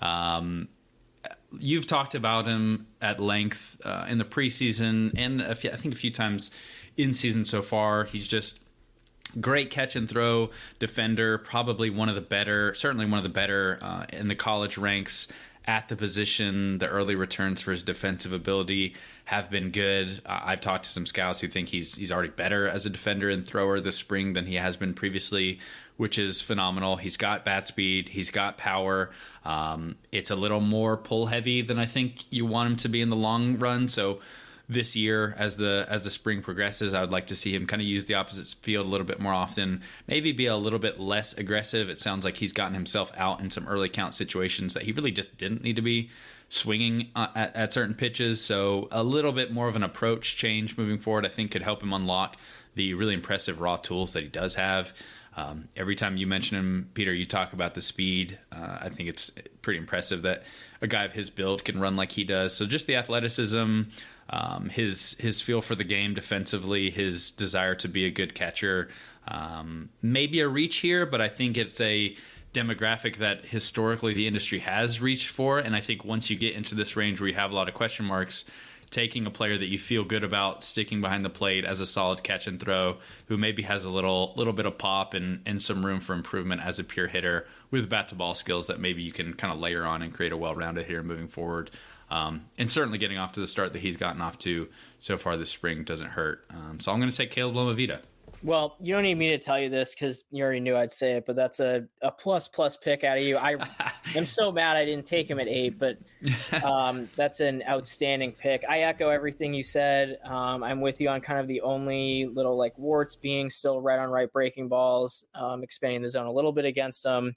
Um, you've talked about him at length uh, in the preseason and a few, I think a few times in season so far. He's just great catch and throw defender, probably one of the better, certainly one of the better uh, in the college ranks at the position. The early returns for his defensive ability have been good. Uh, I've talked to some scouts who think he's he's already better as a defender and thrower this spring than he has been previously, which is phenomenal. He's got bat speed. He's got power. Um, it's a little more pull heavy than I think you want him to be in the long run. So this year, as the as the spring progresses, I would like to see him kind of use the opposite field a little bit more often, maybe be a little bit less aggressive. It sounds like he's gotten himself out in some early count situations that he really just didn't need to be swinging uh, at, at certain pitches. So a little bit more of an approach change moving forward, I think, could help him unlock the really impressive raw tools that he does have. Um, every time you mention him, Peter, you talk about the speed. Uh, I think it's pretty impressive that a guy of his build can run like he does. So just the athleticism, um, his his feel for the game defensively, his desire to be a good catcher. Um, maybe a reach here, but I think it's a demographic that historically the industry has reached for. And I think once you get into this range where you have a lot of question marks, taking a player that you feel good about sticking behind the plate as a solid catch and throw, who maybe has a little little bit of pop and, and some room for improvement as a pure hitter with bat to ball skills that maybe you can kind of layer on and create a well-rounded hitter moving forward. Um, and certainly getting off to the start that he's gotten off to so far this spring doesn't hurt. Um, so I'm going to say Caleb Lomavita. Well, you don't need me to tell you this because you already knew I'd say it, but that's a, a plus plus pick out of you. I am so mad I didn't take him at eight, but um, that's an outstanding pick. I echo everything you said. Um, I'm with you on kind of the only little like warts being still right on right breaking balls, um, expanding the zone a little bit against him.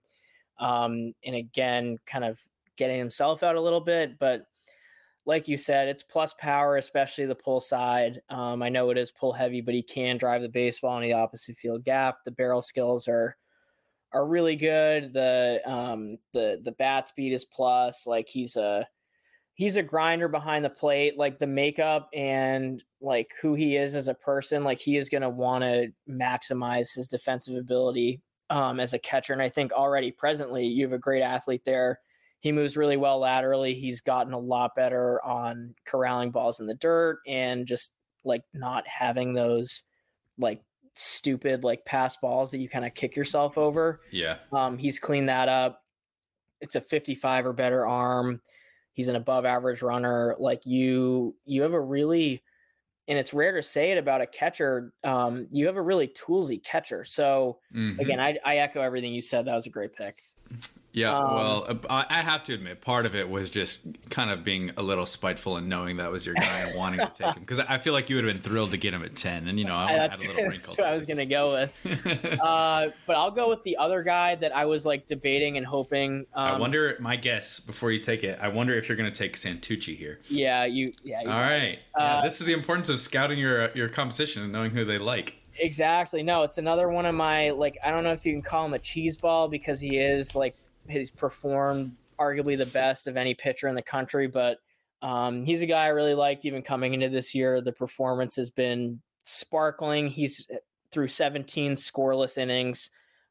Um, and again, kind of getting himself out a little bit, but like you said, it's plus power, especially the pull side. Um, I know it is pull heavy, but he can drive the baseball in the opposite field gap. The barrel skills are are really good. The um, the the bat speed is plus. Like he's a he's a grinder behind the plate. Like the makeup and like who he is as a person, like he is going to want to maximize his defensive ability um, as a catcher. And I think already presently you have a great athlete there. He moves really well laterally. He's gotten a lot better on corralling balls in the dirt and just like not having those like stupid like pass balls that you kind of kick yourself over. Yeah. Um, he's cleaned that up. It's a fifty-five or better arm. He's an above average runner. Like you, you have a really, and it's rare to say it about a catcher. Um, you have a really toolsy catcher. So mm-hmm. again, I, I echo everything you said. That was a great pick. Yeah, Um, well, I I have to admit, part of it was just kind of being a little spiteful and knowing that was your guy and wanting to take him. Because I feel like you would have been thrilled to get him at ten. And, you know, I would have had a little wrinkle. That's what I was going to go with. uh, but I'll go with the other guy that I was, like, debating and hoping. Um, I wonder, my guess, before you take it, I wonder if you're going to take Santucci here. Yeah, you yeah. You All right. Uh, yeah, this is the importance of scouting your your competition and knowing who they like. Exactly. No, it's another one of my, like, I don't know if you can call him a cheese ball because he is, like, he's performed arguably the best of any pitcher in the country, but um, he's a guy I really liked even coming into this year. The performance has been sparkling. He's through seventeen scoreless innings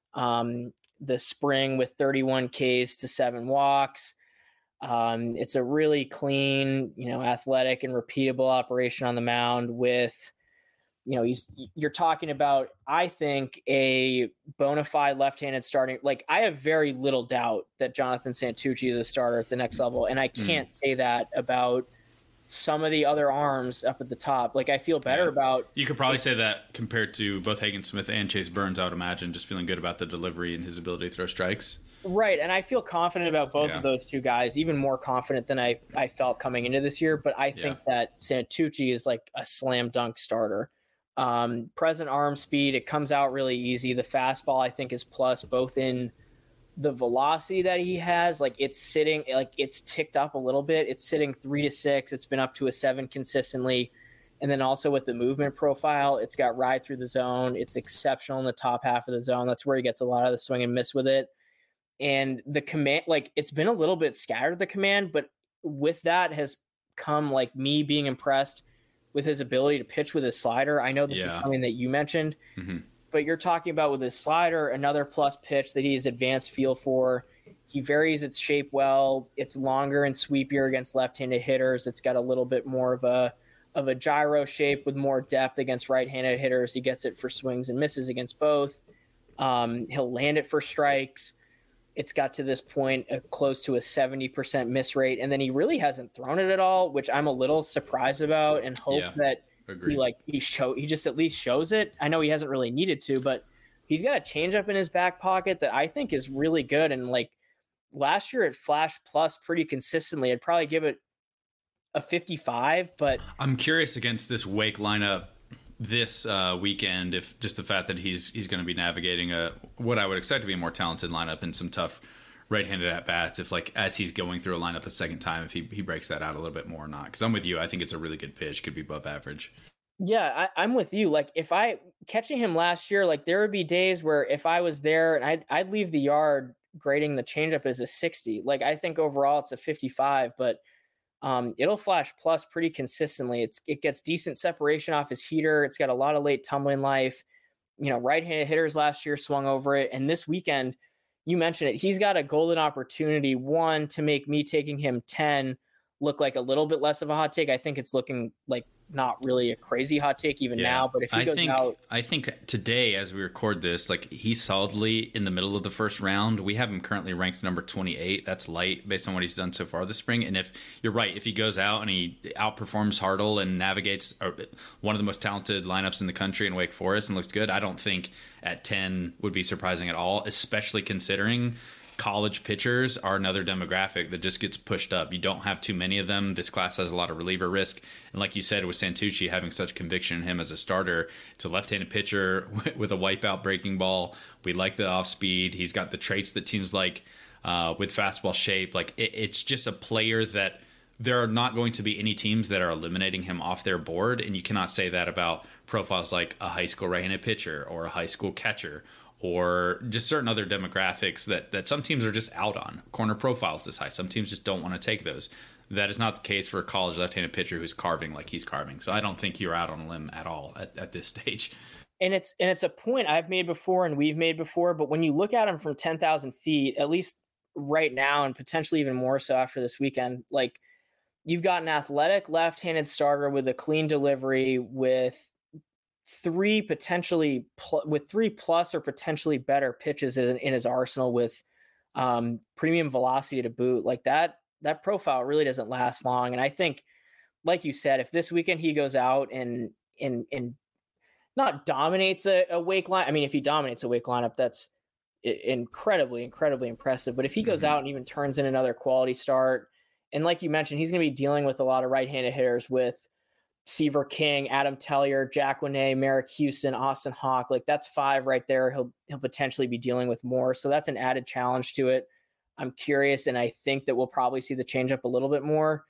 um, this spring with thirty-one Ks to seven walks. Um, it's a really clean, you know, athletic and repeatable operation on the mound with, you know, he's, you're talking about, I think, a bona fide left-handed starting. Like, I have very little doubt that Jonathan Santucci is a starter at the next level. And I can't mm. say that about some of the other arms up at the top. Like, I feel better yeah. about. You could probably like, say that compared to both Hagen Smith and Chase Burns, I would imagine, just feeling good about the delivery and his ability to throw strikes. Right. And I feel confident about both yeah. of those two guys, even more confident than I, I felt coming into this year. But I think yeah. that Santucci is like a slam dunk starter. Um, present arm speed, it comes out really easy. The fastball, I think, is plus both in the velocity that he has. Like it's sitting, like it's ticked up a little bit. It's sitting three to six. It's been up to a seven consistently. And then also with the movement profile, it's got ride through the zone. It's exceptional in the top half of the zone. That's where he gets a lot of the swing and miss with it. And the command, like it's been a little bit scattered, the command, but with that has come like me being impressed with his ability to pitch with his slider. I know this yeah. is something that you mentioned, mm-hmm. but you're talking about with his slider, another plus pitch that he's advanced feel for. he varies its shape well. It's longer and sweepier against left-handed hitters. It's got a little bit more of a of a gyro shape with more depth against right-handed hitters. He gets it for swings and misses against both. Um, he'll land it for strikes. It's got to this point uh, close to a seventy percent miss rate, and then he really hasn't thrown it at all, which I'm a little surprised about, and hope yeah, that agreed. he like he show he just at least shows it. I know he hasn't really needed to, but he's got a changeup in his back pocket that I think is really good. And like last year, it flashed plus pretty consistently. I'd probably give it a fifty-five, but I'm curious against this Wake lineup this uh, weekend, if just the fact that he's he's going to be navigating a what I would expect to be a more talented lineup and some tough right-handed at bats, if like as he's going through a lineup a second time, if he, he breaks that out a little bit more or not. Because I'm with you, I think it's a really good pitch, could be above average. Yeah, I, I'm with you. Like if I catching him last year, like there would be days where if I was there and I'd I'd leave the yard grading the changeup as a sixty. Like I think overall it's a fifty-five, but Um, it'll flash plus pretty consistently. It's it gets decent separation off his heater. It's got a lot of late tumbling life. You know, right-handed hitters last year swung over it, and this weekend, you mentioned it. He's got a golden opportunity. One to make me taking him ten look like a little bit less of a hot take. I think it's looking like not really a crazy hot take even yeah. now. But if he I goes think, out, I think today as we record this, like he's solidly in the middle of the first round. We have him currently ranked number twenty-eight. That's light based on what he's done so far this spring. And if you're right, if he goes out and he outperforms Hartle and navigates one of the most talented lineups in the country in Wake Forest and looks good, I don't think at ten would be surprising at all, especially considering college pitchers are another demographic that just gets pushed up. You don't have too many of them. This class has a lot of reliever risk. And like you said, with Santucci having such conviction in him as a starter, it's a left-handed pitcher with a wipeout breaking ball. We like the off speed. He's got the traits that teams like uh, with fastball shape. Like it, it's just a player that there are not going to be any teams that are eliminating him off their board. And you cannot say that about profiles like a high school right-handed pitcher or a high school catcher, or just certain other demographics that, that some teams are just out on. Corner profiles this high. Some teams just don't want to take those. That is not the case for a college left-handed pitcher who's carving like he's carving. So I don't think you're out on a limb at all at, at this stage. And it's and it's a point I've made before and we've made before, but when you look at him from ten thousand feet, at least right now and potentially even more so after this weekend, like you've got an athletic left-handed starter with a clean delivery with three potentially pl- with three plus or potentially better pitches in, in his arsenal with um, premium velocity to boot. Like that, that profile really doesn't last long. And I think, like you said, if this weekend he goes out and, and, and not dominates a, a Wake line, I mean, if he dominates a Wake lineup, that's incredibly, incredibly impressive. But if he goes mm-hmm. out and even turns in another quality start, and like you mentioned, he's going to be dealing with a lot of right-handed hitters with Seaver King, Adam Tellier, Jack Winay, Merrick Houston, Austin Hawk. Like that's five right there. He'll he'll potentially be dealing with more. So that's an added challenge to it. I'm curious, and I think that we'll probably see the changeup a little bit more.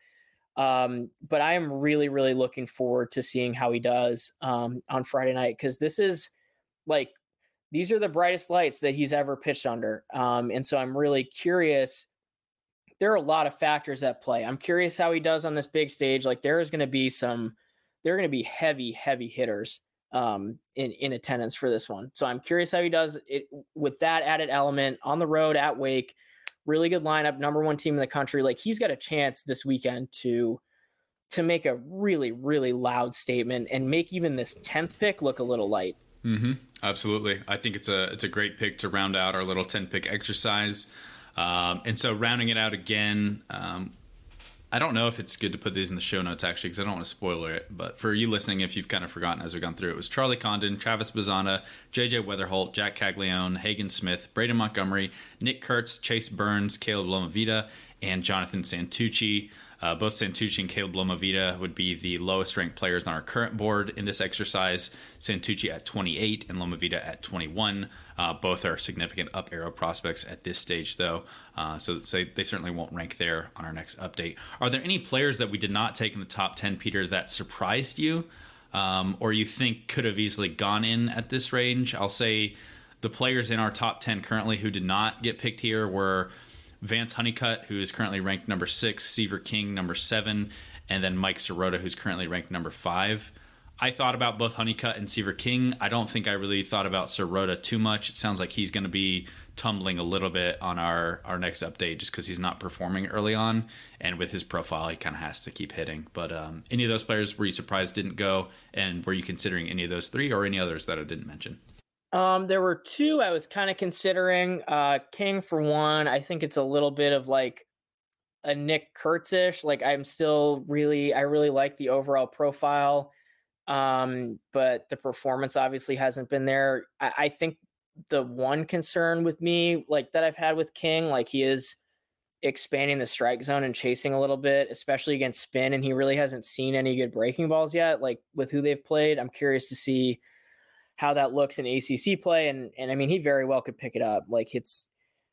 Um, but I am really, really looking forward to seeing how he does um, on Friday night, because this is like these are the brightest lights that he's ever pitched under. Um, and so I'm really curious. There are a lot of factors at play. I'm curious how he does on this big stage. Like there is going to be some, there are going to be heavy, heavy hitters um, in, in attendance for this one. So I'm curious how he does it with that added element on the road at Wake. Really good lineup, number one team in the country. Like he's got a chance this weekend to, to make a really, really loud statement and make even this tenth pick look a little light. Mm-hmm. Absolutely. I think it's a, it's a great pick to round out our little ten pick exercise. Um, and so rounding it out again, um, I don't know if it's good to put these in the show notes actually, because I don't want to spoil it. But for you listening, if you've kind of forgotten as we've gone through, it was Charlie Condon, Travis Bazzana, J J Weatherholt, Jack Caglione, Hagen Smith, Braden Montgomery, Nick Kurtz, Chase Burns, Caleb Lomavita, and Jonathan Santucci. Uh, both Santucci and Caleb Lomavita would be the lowest ranked players on our current board in this exercise. Santucci at twenty-eight and Lomavita at twenty-one. Uh, both are significant up arrow prospects at this stage, though. Uh, so, so they certainly won't rank there on our next update. Are there any players that we did not take in the top ten, Peter, that surprised you um, or you think could have easily gone in at this range? I'll say the players in our top ten currently who did not get picked here were Vance Honeycutt, who is currently ranked number six, Seaver King, number seven, and then Mike Sirota, who's currently ranked number five. I thought about both Honeycutt and Seaver King. I don't think I really thought about Sirota too much. It sounds like he's going to be tumbling a little bit on our, our next update just because he's not performing early on. And with his profile, he kind of has to keep hitting. But um, any of those players were you surprised didn't go? And were you considering any of those three or any others that I didn't mention? Um, there were two I was kind of considering. Uh, King, for one, I think it's a little bit of like a Nick Kurtz-ish. Like I'm still really, I really like the overall profile. Um, but the performance obviously hasn't been there. I, I think the one concern with me, like that I've had with King, like he is expanding the strike zone and chasing a little bit, especially against spin. And he really hasn't seen any good breaking balls yet. Like with who they've played, I'm curious to see how that looks in A C C play. And, and I mean, he very well could pick it up. Like it's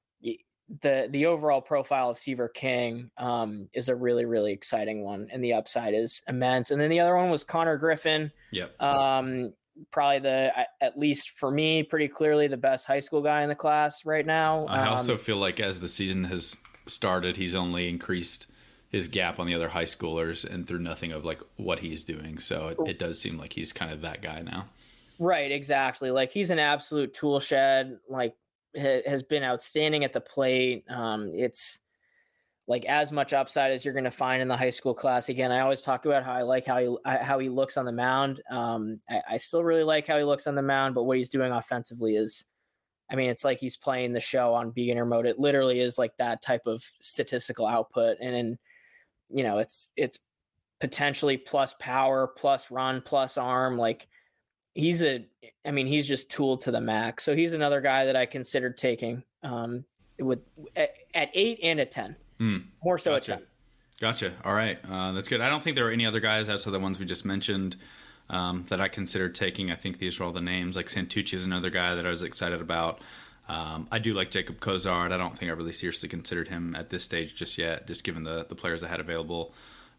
the, the overall profile of Seaver King um, is a really, really exciting one. And the upside is immense. And then the other one was Connor Griffin. Yep. Um, probably the, at least for me, pretty clearly the best high school guy in the class right now. I also um, feel like as the season has started, he's only increased his gap on the other high schoolers and through nothing of like what he's doing. So it, it does seem like he's kind of that guy now. Right. Exactly. Like he's an absolute tool shed, like ha- has been outstanding at the plate. Um, it's like as much upside as you're going to find in the high school class. Again, I always talk about how I like how he, how he looks on the mound. Um, I, I still really like how he looks on the mound, but what he's doing offensively is, I mean, it's like he's playing the show on beginner mode. It literally is like that type of statistical output. And then, you know, it's, it's potentially plus power, plus run, plus arm. Like he's a, I mean, he's just tooled to the max. So he's another guy that I considered taking um, with at, at eight and at ten. Mm, More so gotcha. at ten. Gotcha. All right. Uh, that's good. I don't think there were any other guys outside the ones we just mentioned um, that I considered taking. I think these are all the names. Like Santucci is another guy that I was excited about. Um, I do like Jacob Cozart. I don't think I really seriously considered him at this stage just yet, just given the, the players I had available.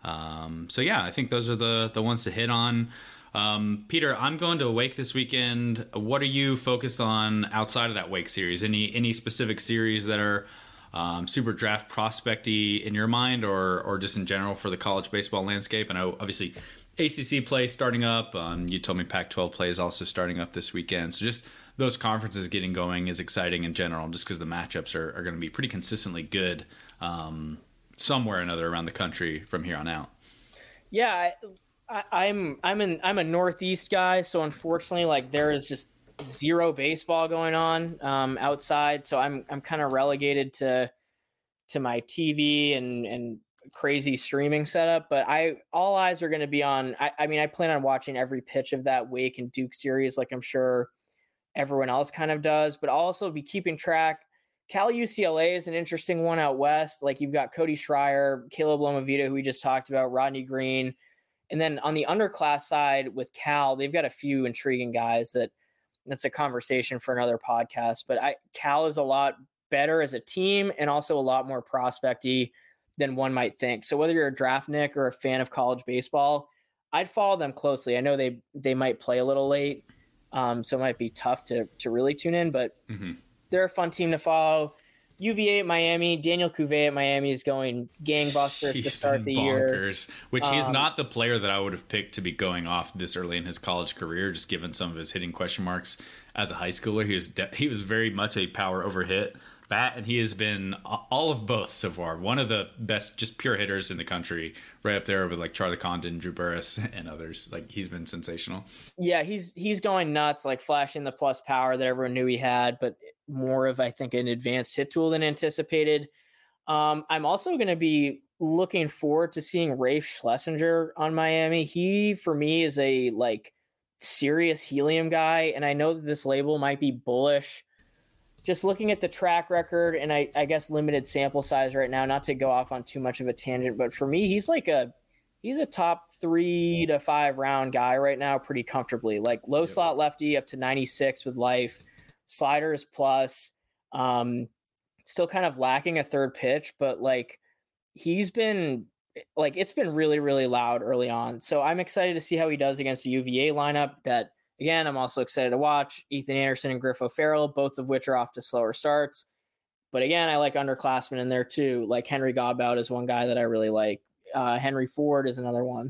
Um, so, yeah, I think those are the, the ones to hit on. Um, Peter, I'm going to Wake this weekend. What are you focused on outside of that Wake series? Any any specific series that are um, super draft prospect-y in your mind, or or just in general for the college baseball landscape? I know, obviously, A C C play starting up. Um, you told me Pac twelve play is also starting up this weekend. So just those conferences getting going is exciting in general, just because the matchups are, are going to be pretty consistently good um, somewhere or another around the country from here on out. Yeah, I, I, I'm I'm in I'm a Northeast guy, so unfortunately, like there is just zero baseball going on um, outside. So I'm I'm kind of relegated to to my T V and and crazy streaming setup. But I all eyes are going to be on. I, I mean, I plan on watching every pitch of that Wake and Duke series, like I'm sure everyone else kind of does. But I'll also be keeping track. Cal U C L A is an interesting one out west. Like you've got Cody Schreier, Caleb Lomavita, who we just talked about, Rodney Green. And then on the underclass side with Cal, they've got a few intriguing guys that that's a conversation for another podcast. But I, Cal is a lot better as a team and also a lot more prospect-y than one might think. So whether you're a draft Nick or a fan of college baseball, I'd follow them closely. I know they they might play a little late, um, so it might be tough to to really tune in, but mm-hmm. they're a fun team to follow. U V A at Miami, Daniel Cuvée at Miami is going gangbusters He's to start the bonkers, year. Which um, he's not the player that I would have picked to be going off this early in his college career, just given some of his hitting question marks as a high schooler. He was de- he was very much a power over hit bat, and he has been all of both so far. One of the best just pure hitters in the country, right up there with like Charlie Condon, Drew Burris, and others. Like he's been sensational. Yeah, he's he's going nuts, like flashing the plus power that everyone knew he had, but more of, I think, an advanced hit tool than anticipated. Um, I'm also going to be looking forward to seeing Rafe Schlesinger on Miami. He, for me, is a like serious helium guy, and I know that this label might be bullish. Just looking at the track record, and I, I guess limited sample size right now, not to go off on too much of a tangent, but for me, he's like a he's a top three to five round guy right now, pretty comfortably. Like low yep. slot lefty up to ninety-six with life. Sliders plus, um, still kind of lacking a third pitch, but like he's been like it's been really, really loud early on. So I'm excited to see how he does against the U V A lineup. That again, I'm also excited to watch Ethan Anderson and Griff O'Farrell, both of which are off to slower starts. But again, I like underclassmen in there too. Like Henry Godbout is one guy that I really like. Uh, Henry Ford is another one.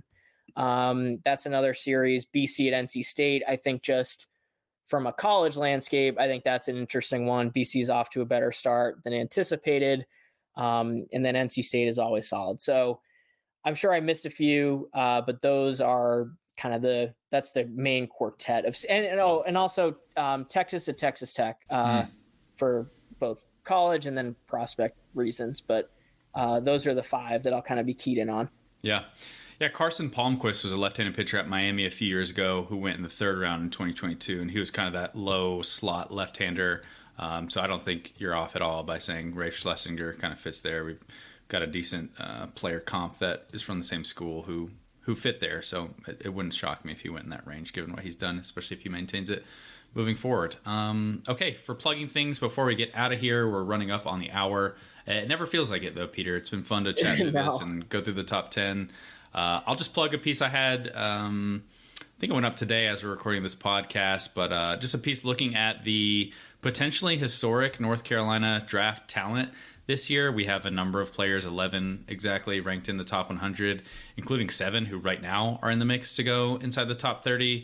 Um, that's another series. B C at N C State. I think just from a college landscape, I think that's an interesting one. B C's off to a better start than anticipated. Um, and then N C State is always solid. So I'm sure I missed a few, uh, but those are kind of the, that's the main quartet of, and, and, oh, and also um, Texas at Texas Tech uh, mm. for both college and then prospect reasons. But uh, those are the five that I'll kind of be keyed in on. Yeah. Yeah, Carson Palmquist was a left-handed pitcher at Miami a few years ago who went in the third round in twenty twenty-two, and he was kind of that low slot left-hander. Um, so I don't think you're off at all by saying Rafe Schlesinger kind of fits there. We've got a decent uh, player comp that is from the same school who who fit there. So it, it wouldn't shock me if he went in that range, given what he's done, especially if he maintains it moving forward. Um, okay, for plugging things before we get out of here, we're running up on the hour. It never feels like it, though, Peter. It's been fun to chat through no. this and go through the top ten. Uh, I'll just plug a piece I had. Um, I think it went up today as we're recording this podcast, but uh, just a piece looking at the potentially historic North Carolina draft talent this year. We have a number of players, eleven exactly, ranked in the top one hundred, including seven who right now are in the mix to go inside the top thirty.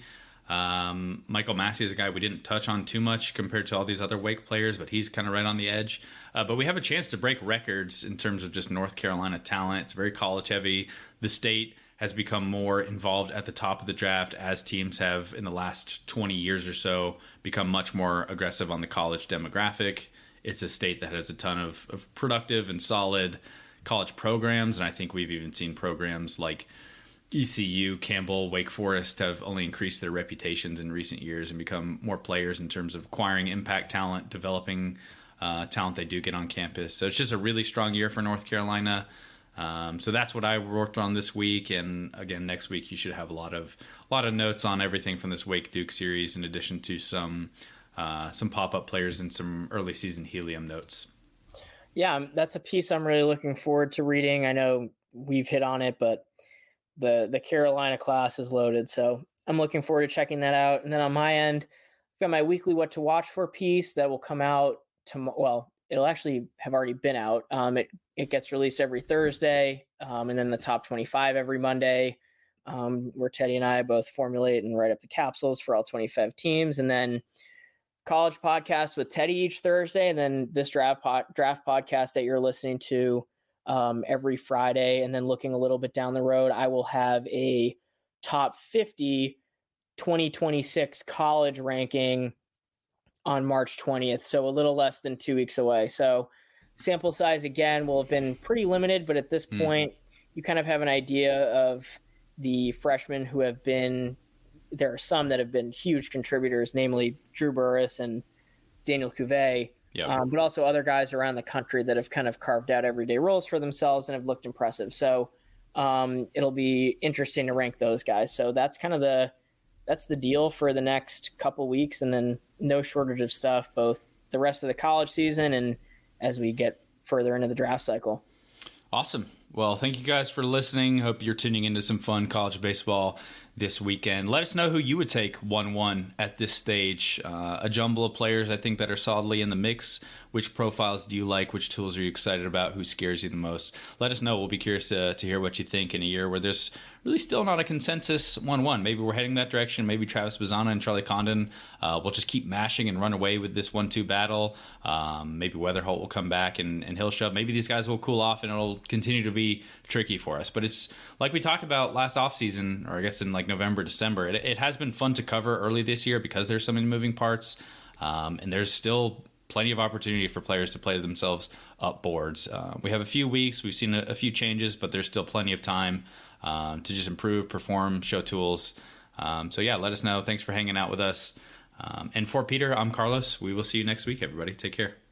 Um, Michael Massey is a guy we didn't touch on too much compared to all these other Wake players, but he's kind of right on the edge. Uh, but we have a chance to break records in terms of just North Carolina talent. It's very college heavy. The state has become more involved at the top of the draft as teams have in the last twenty years or so become much more aggressive on the college demographic. It's a state that has a ton of, of productive and solid college programs. And I think we've even seen programs like E C U, Campbell, Wake Forest have only increased their reputations in recent years and become more players in terms of acquiring impact talent, developing uh, talent they do get on campus. So it's just a really strong year for North Carolina. Um, so that's what I worked on this week. And again, next week you should have a lot of a lot of notes on everything from this Wake Duke series, in addition to some uh, some pop-up players and some early season helium notes. Yeah, that's a piece I'm really looking forward to reading. I know we've hit on it, but the the Carolina class is loaded, so I'm looking forward to checking that out. And then on my end, I've got my weekly What to Watch For piece that will come out tomorrow. Well, it'll actually have already been out. Um, it it gets released every Thursday, um, and then the top twenty-five every Monday, um, where Teddy and I both formulate and write up the capsules for all twenty-five teams, and then college podcast with Teddy each Thursday, and then this draft pod, draft podcast that you're listening to Um, every Friday. And then looking a little bit down the road, I will have a top fifty twenty twenty-six college ranking on March twentieth. So a little less than two weeks away. So sample size, again, will have been pretty limited, but at this mm. point, you kind of have an idea of the freshmen who have been, there are some that have been huge contributors, namely Drew Burris and Daniel Cuvée. Yep. Um, but also other guys around the country that have kind of carved out everyday roles for themselves and have looked impressive. So um, it'll be interesting to rank those guys. So that's kind of the that's the deal for the next couple weeks, and then no shortage of stuff, both the rest of the college season and as we get further into the draft cycle. Awesome. Well, thank you guys for listening. Hope you're tuning into some fun college baseball this weekend. Let us know who you would take one one at this stage. Uh, a jumble of players, I think, that are solidly in the mix. Which profiles do you like? Which tools are you excited about? Who scares you the most? Let us know. We'll be curious to, to hear what you think in a year where there's really still not a consensus one one. Maybe we're heading that direction. Maybe Travis Bazzana and Charlie Condon uh, will just keep mashing and run away with this one two battle. Um, maybe Weatherholt will come back and, and he'll shove. Maybe these guys will cool off and it'll continue to be tricky for us. But it's like we talked about last offseason, or I guess in like November, December. It, it has been fun to cover early this year because there's so many moving parts, um, and there's still plenty of opportunity for players to play themselves up boards. Uh, we have a few weeks. We've seen a, a few changes, but there's still plenty of time um, to just improve, perform, show tools. Um, so, yeah, let us know. Thanks for hanging out with us. Um, and for Peter, I'm Carlos. We will see you next week, everybody. Take care.